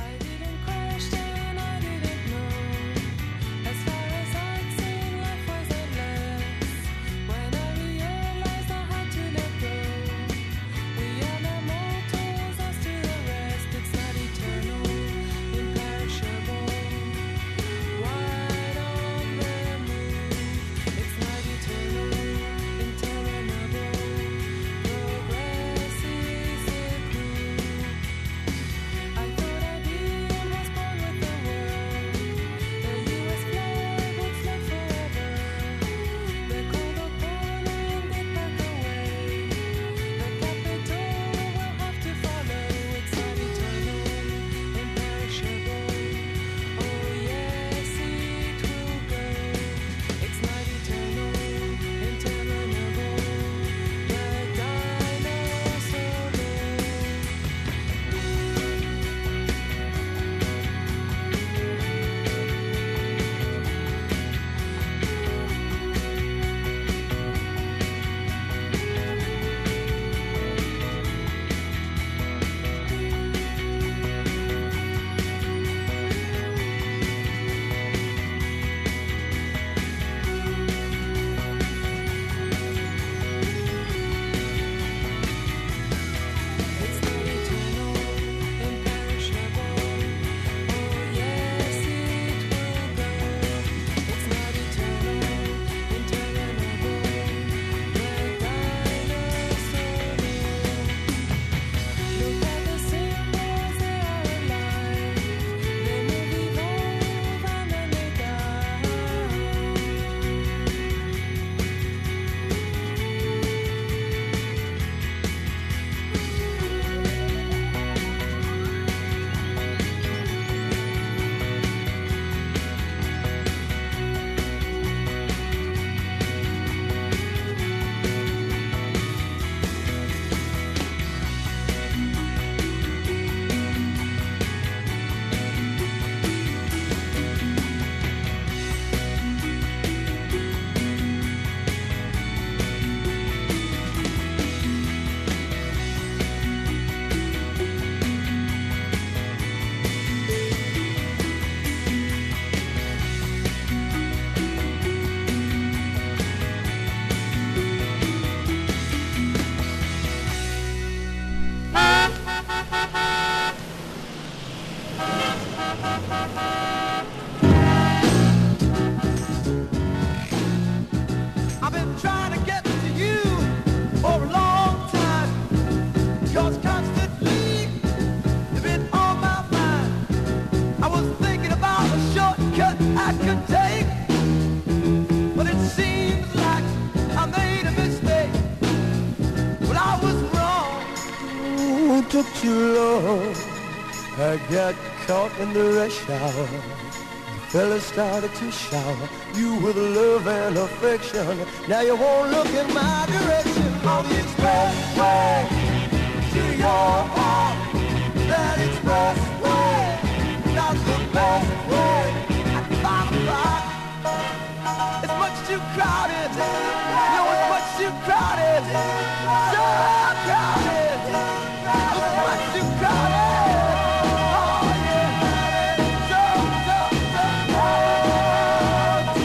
it took too long. I got caught in the rush hour. The fella started to shower you with love and affection. Now you won't look in my direction. On the expressway to your heart. That expressway, not the best way. At five o'clock, it's much too crowded. You know it's much too crowded. So crowded. It's much too crowded. Oh yeah. So, so, so crowded.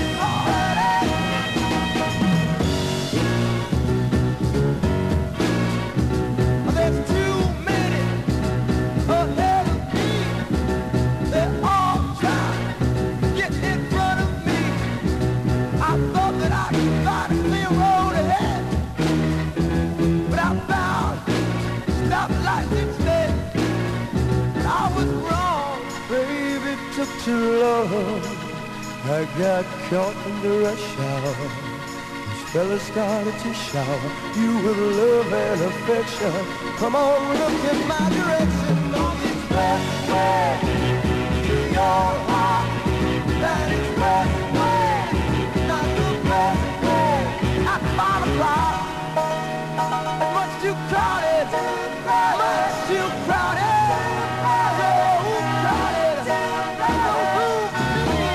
There's too many ahead of me. They're all trying to get in front of me. I thought that I could find a clear road ahead, but I found stoplights instead. But I was wrong, baby, it took too long. I got caught in the rush hour. These fellas started to shower you with love and affection. Come on, look in my direction. On the expressway to your heart. That expressway, not the best way. At five o'clock, it's much too crowded, much too crowded, so crowded, no room for me.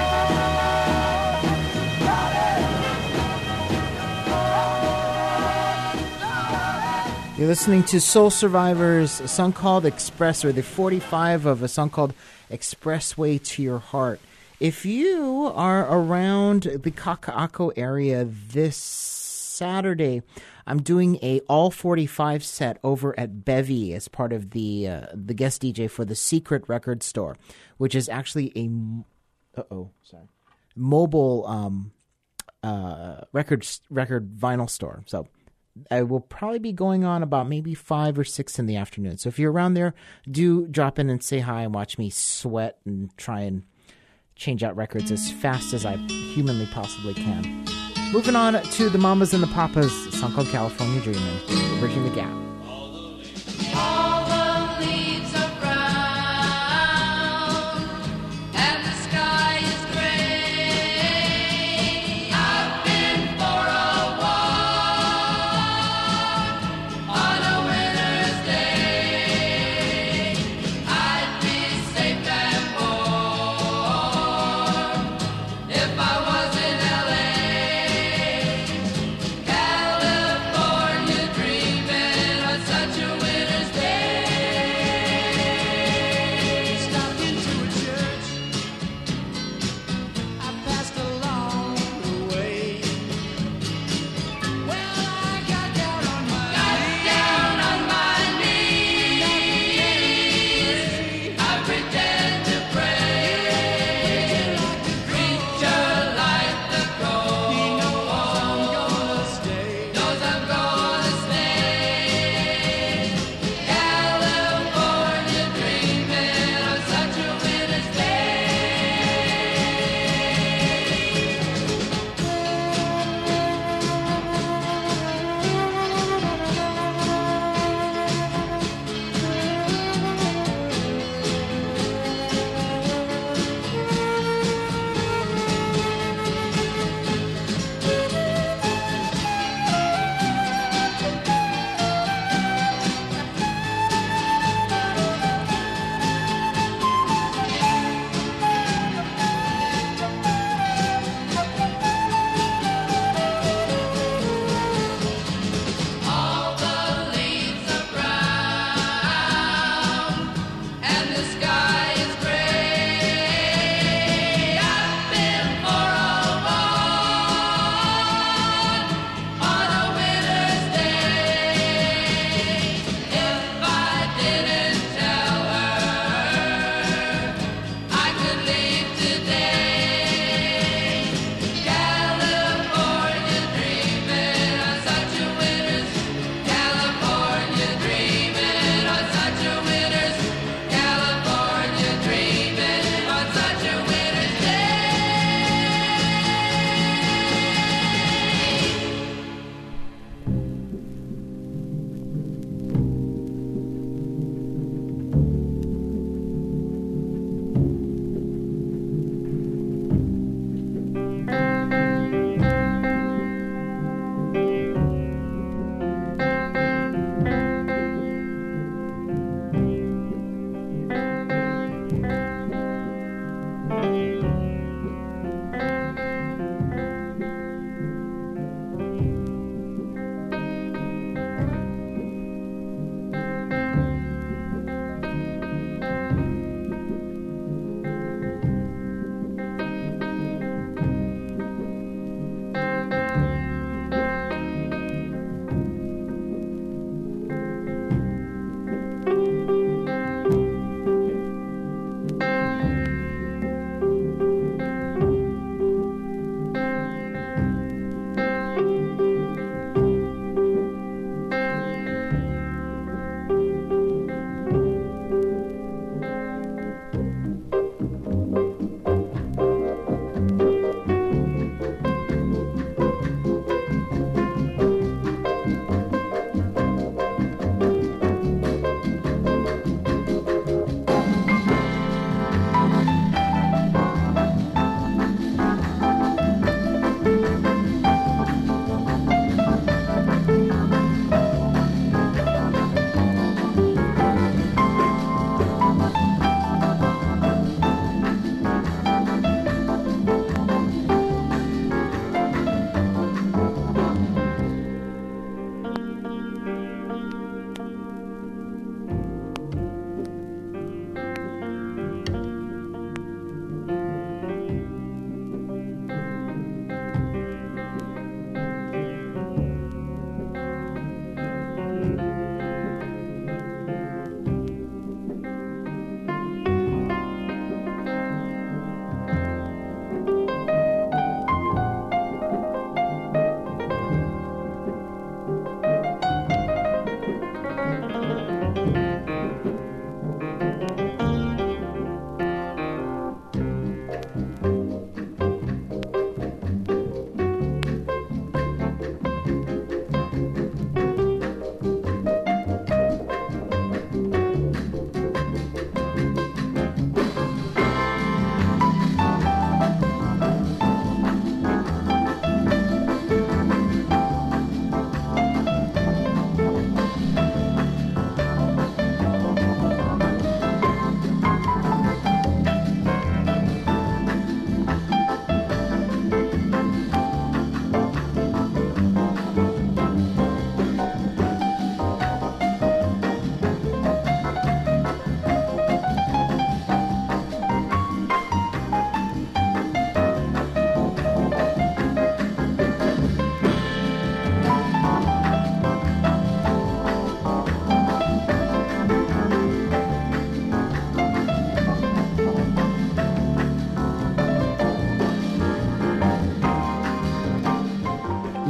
You're listening to Soul Survivors, a song called Express, or the forty-five of a song called Expressway to Your Heart. If you are around the Kaka'ako area this Saturday, I'm doing a all forty-five set over at Bevy as part of the uh, the guest D J for the Secret Record Store, which is actually a uh-oh, sorry, mobile um, uh, record record vinyl store. So I will probably be going on about maybe five or six in the afternoon. So if you're around there, do drop in and say hi and watch me sweat and try and change out records as fast as I humanly possibly can. Moving on to the Mamas and the Papas, a song called California Dreamin', Bridging the Gap. All the leaves are brown and the sky is gray. I've been for a walk on a winter's day. I'd be safe and warm if I was in L A. California dreaming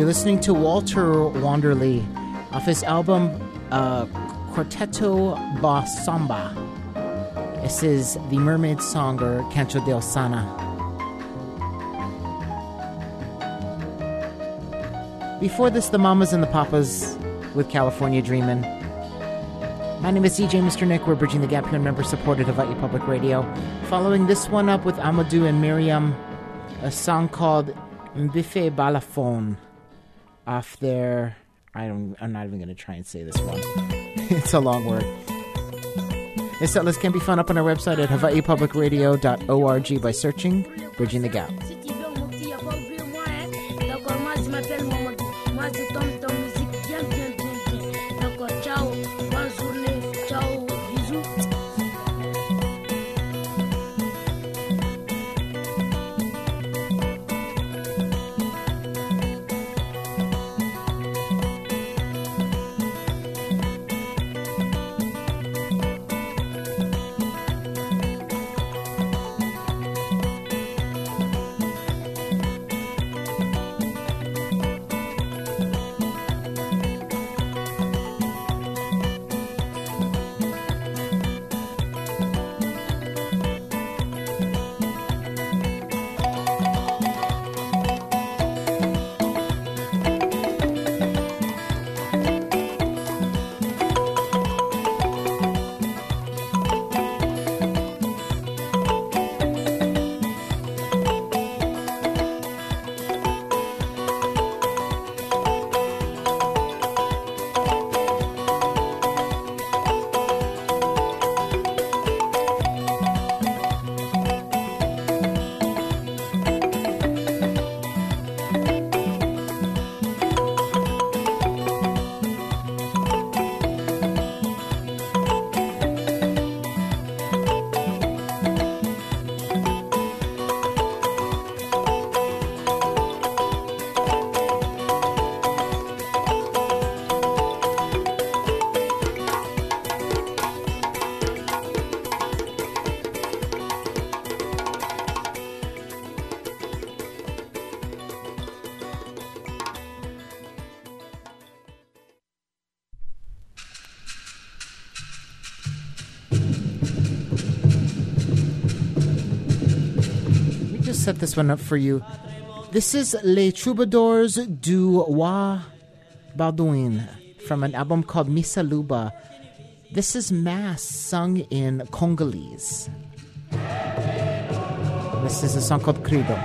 You're listening to Walter Wanderley off his album uh, Quarteto Ba Samba. This is The Mermaid Song, or Canto de Osana. Before this, the Mamas and the Papas with California Dreamin'. My name is D J Mister Nick. We're bridging the gap here in member-supported Hawaii Public Radio. Following this one up with Amadou and Miriam, a song called Mbife Balafon off their... I don't, I'm not even going to try and say this one. It's a long word. This set list can be found up on our website at hawaii public radio dot org by searching Bridging the Gap. Set this one up for you. This is Les Troubadours du Roi Baudouin from an album called Misa Luba. This is Mass sung in Congolese. This is a song called Credo.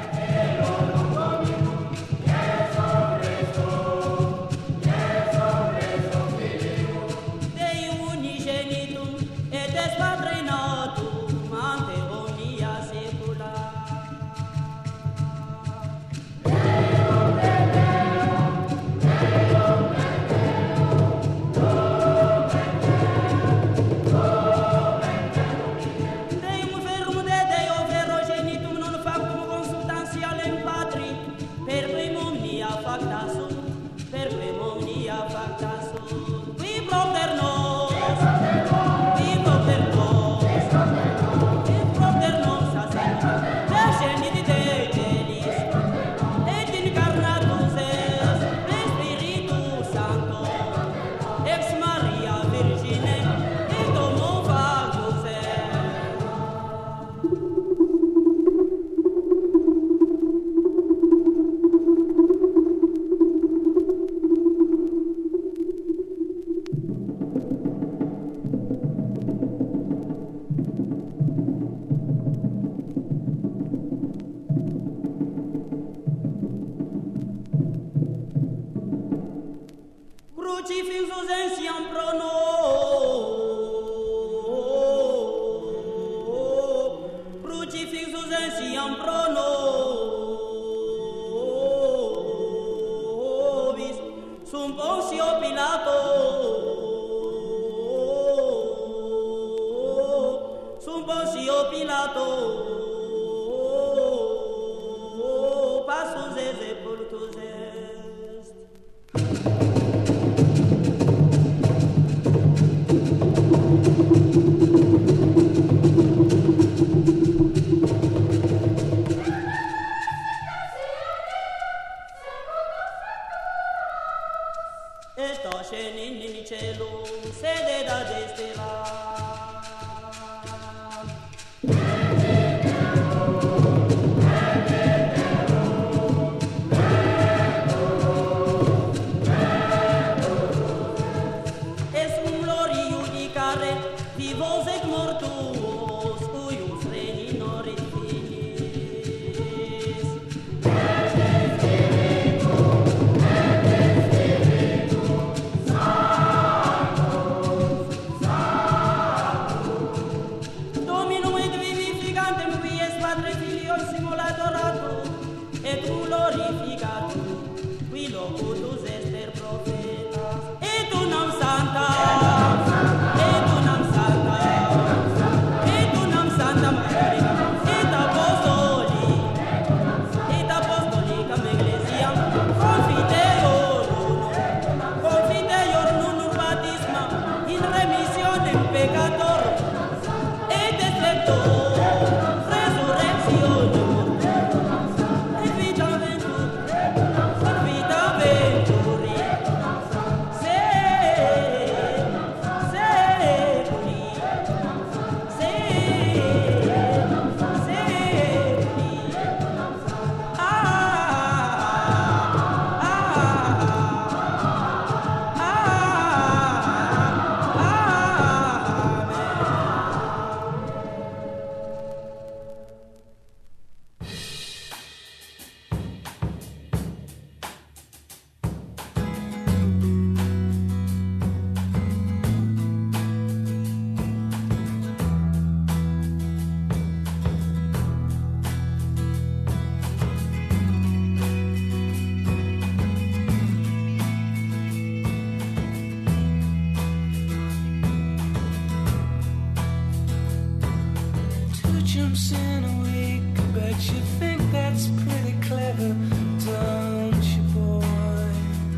trips in a week. Bet you think that's pretty clever, don't you, boy?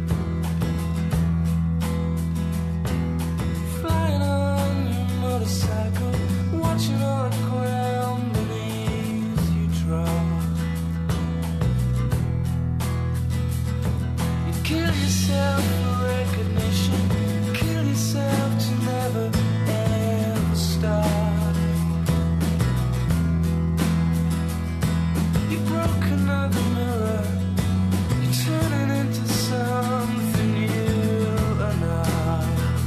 Flying on your motorcycle, watching all the ground beneath you drop. You kill yourself for recognition, kill yourself to never ever stop. You broke another mirror, you're turning into something you are not.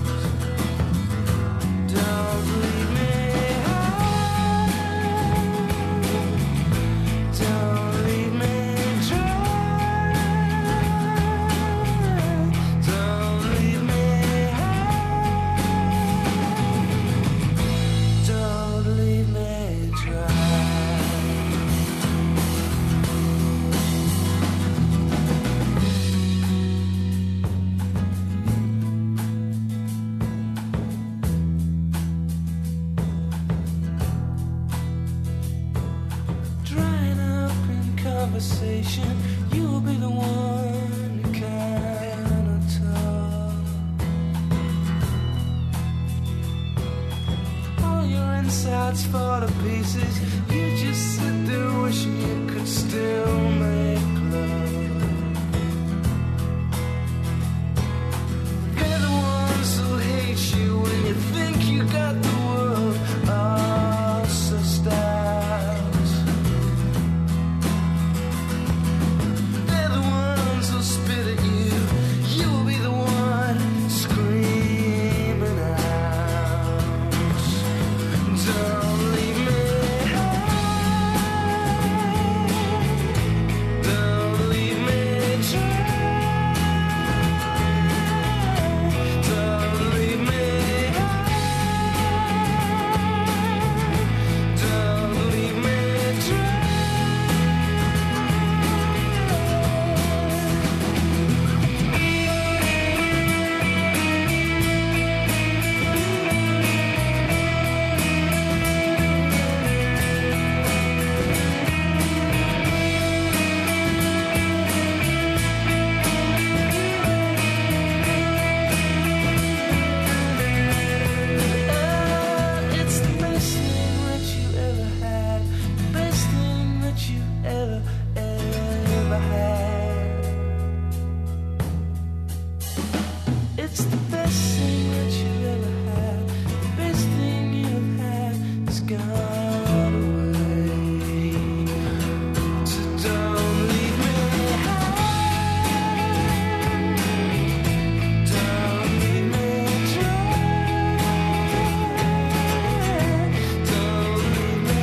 Don't leave me high, don't leave me dry, don't leave me high, don't leave me dry. Drying up in conversation, you'll be the one who cannot talk. All your insides fall to pieces, you just sit there wishing you could still make love. They're the ones who hate you when you think you got the world all sussed out. They're the ones who spit at you, you will be the one screaming out. Don't leave me high, don't leave me dry, don't leave me high, don't leave me dry. It's the best thing that you ever had, the best thing that you ever, ever had. It's the best thing that you ever had, the best thing you've had has gone away. So don't leave me high, don't leave me dry, don't leave me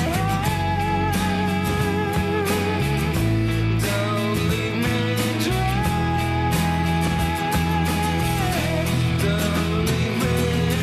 high, don't leave me dry, don't leave me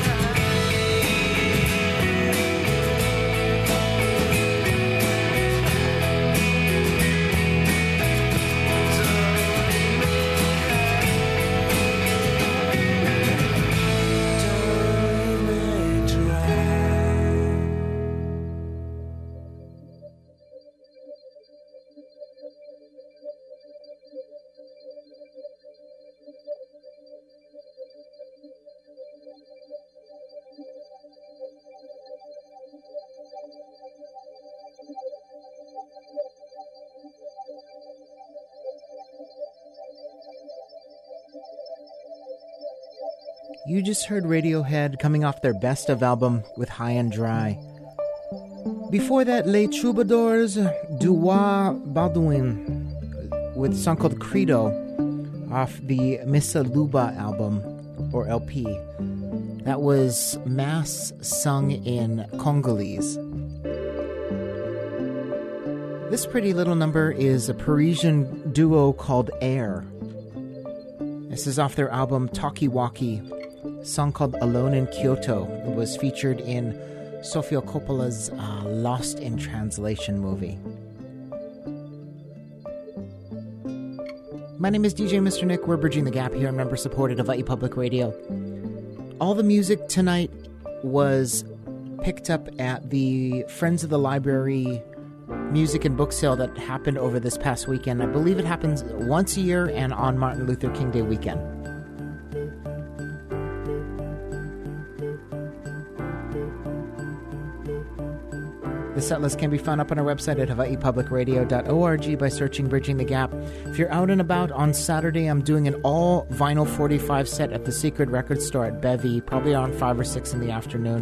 You just heard Radiohead coming off their Best Of album with High and Dry. Before that, Les Troubadours, Dubois Baudouin, with a song called Credo off the Missa Luba album, or L P. That was Mass sung in Congolese. This pretty little number is a Parisian duo called Air. This is off their album Talkie Walkie, song called Alone in Kyoto. It was featured in Sofia Coppola's uh, Lost in Translation movie. My name is D J Mister Nick. We're bridging the gap here on member-supported Hawaii Public Radio. All the music tonight was picked up at the Friends of the Library music and book sale that happened over this past weekend. I believe it happens once a year and on Martin Luther King Day weekend. The set list can be found up on our website at hawaii public radio dot org by searching Bridging the Gap. If you're out and about on Saturday, I'm doing an all vinyl forty-five set at the Secret Record Store at Bevy, probably around five or six in the afternoon.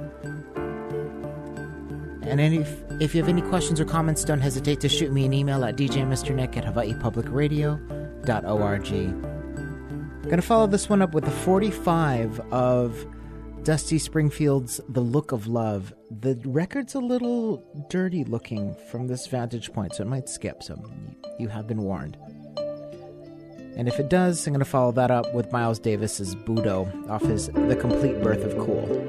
And any, if, if you have any questions or comments, don't hesitate to shoot me an email at d j mister nick at hawaii public radio dot org. I'm going to follow this one up with a forty-five of Dusty Springfield's The Look of Love. The record's a little dirty looking from this vantage point, so it might skip, so you have been warned. And if it does, I'm going to follow that up with Miles Davis's Budo off his The Complete Birth of Cool.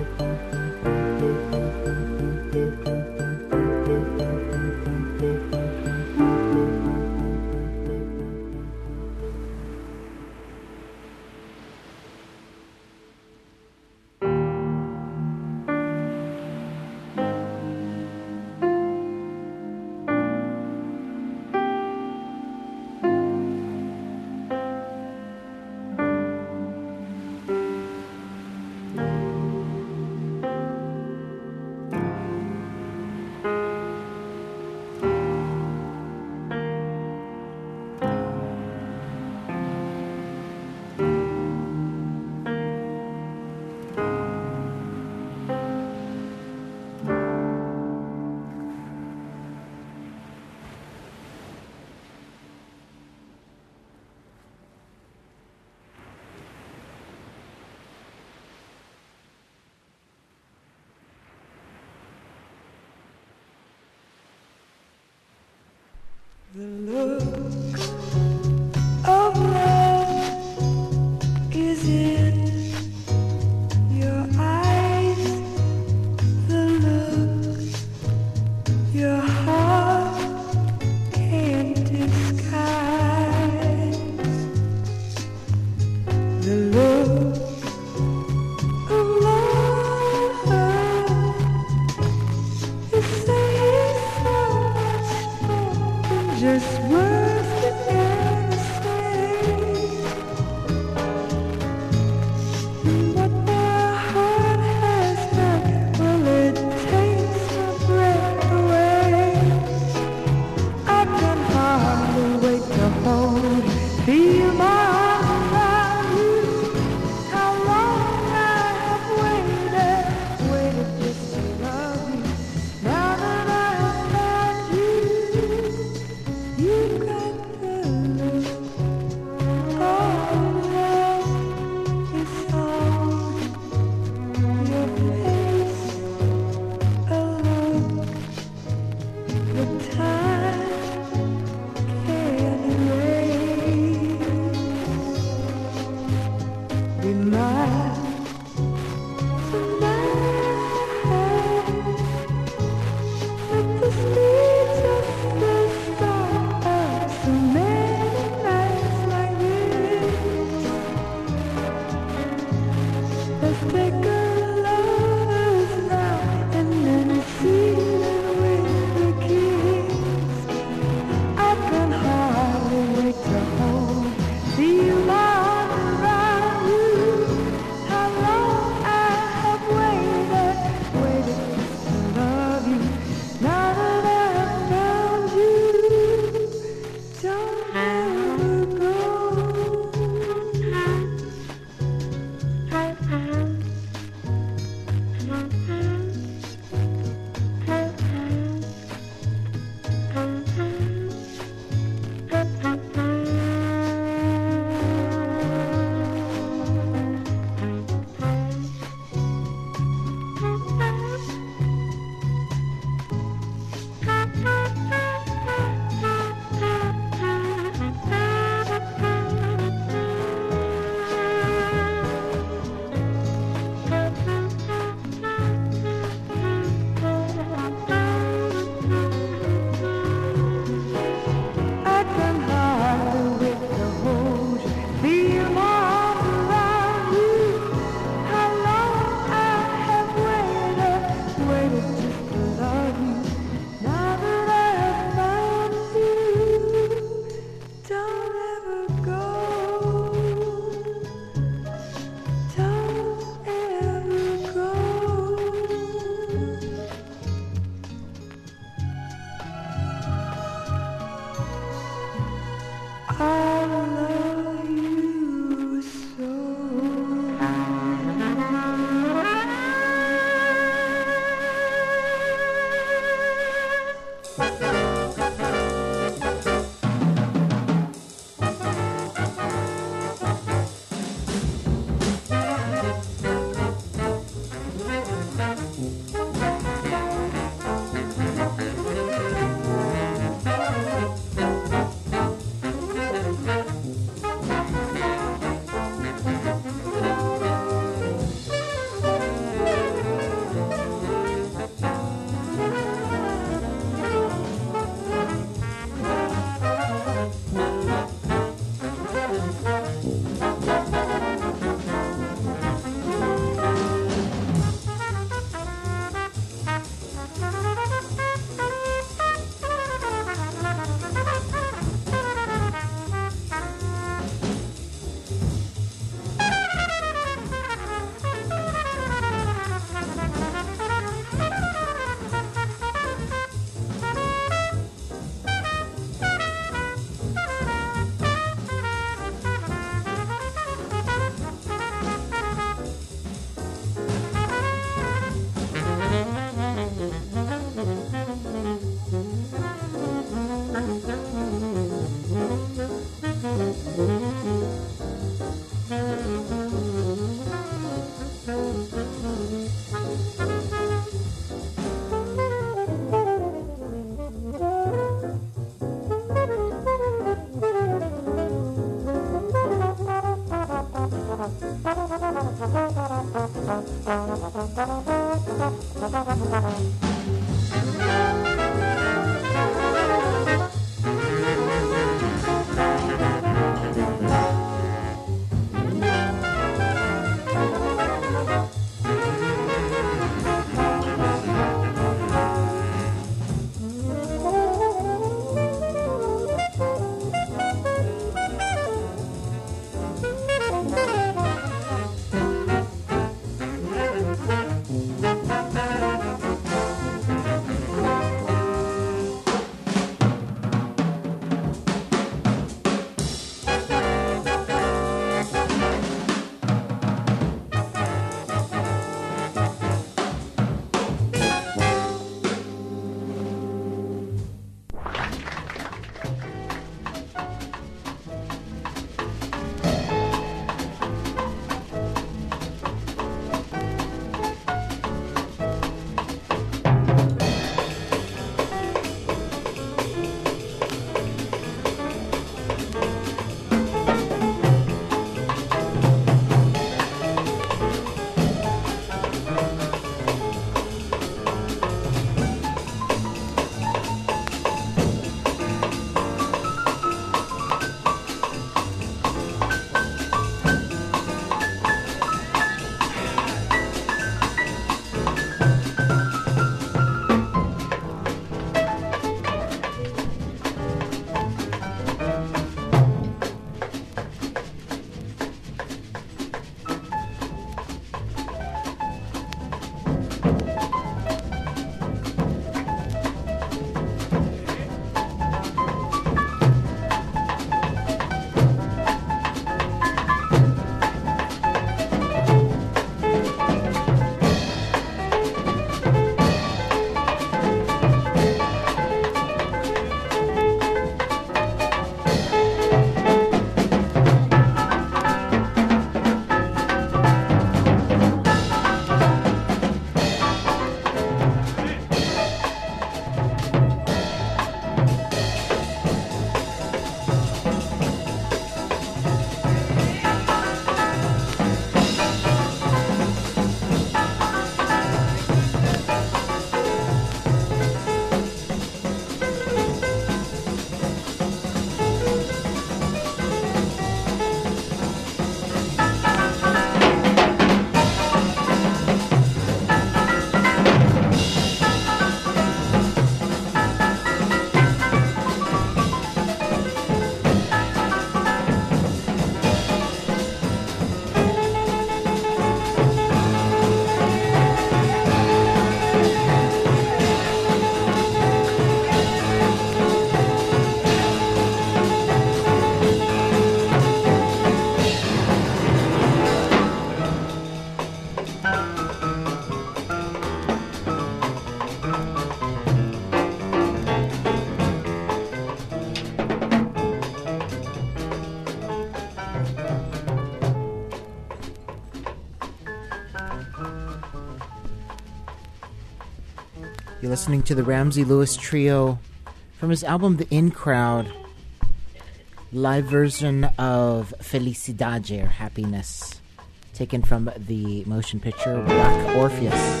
You're listening to the Ramsey Lewis Trio from his album The In Crowd, live version of Felicidade, or Happiness, taken from the motion picture Black Orpheus.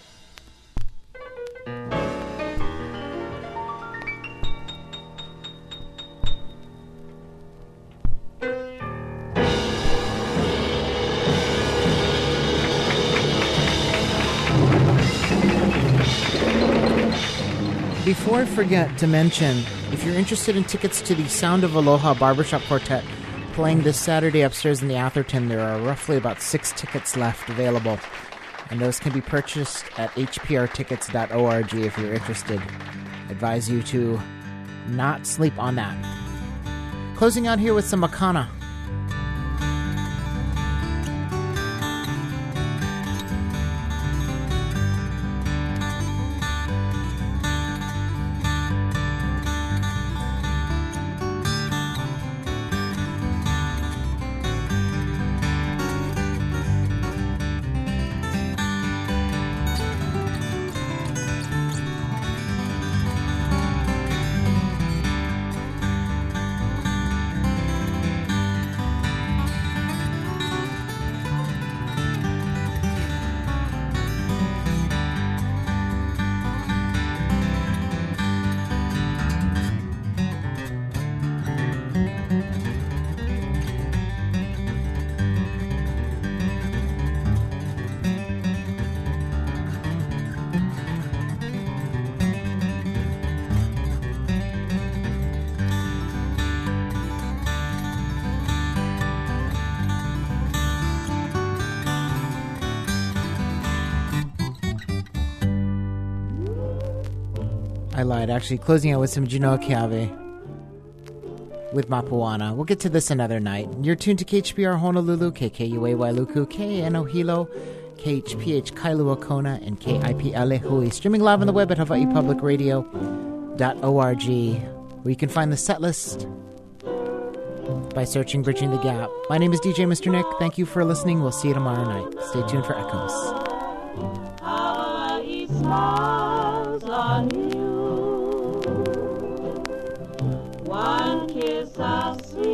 Before I forget to mention, if you're interested in tickets to the Sound of Aloha Barbershop Quartet playing this Saturday upstairs in the Atherton, there are roughly about six tickets left available. And those can be purchased at h p r tickets dot org if you're interested. I advise you to not sleep on that. Closing out here with some Makana. I lied. Actually, closing out with some Juno Keawe with Mapuana. We'll get to this another night. You're tuned to K H P R Honolulu, K K U A Wailuku, K A N O Hilo, K H P H Kailua Kona, and K I P L E Hui. Streaming live on the web at hawaii public radio dot org, where you can find the set list by searching Bridging the Gap. My name is D J Mister Nick. Thank you for listening. We'll see you tomorrow night. Stay tuned for Echoes. Hawaii smiles on you. One kiss, a sweet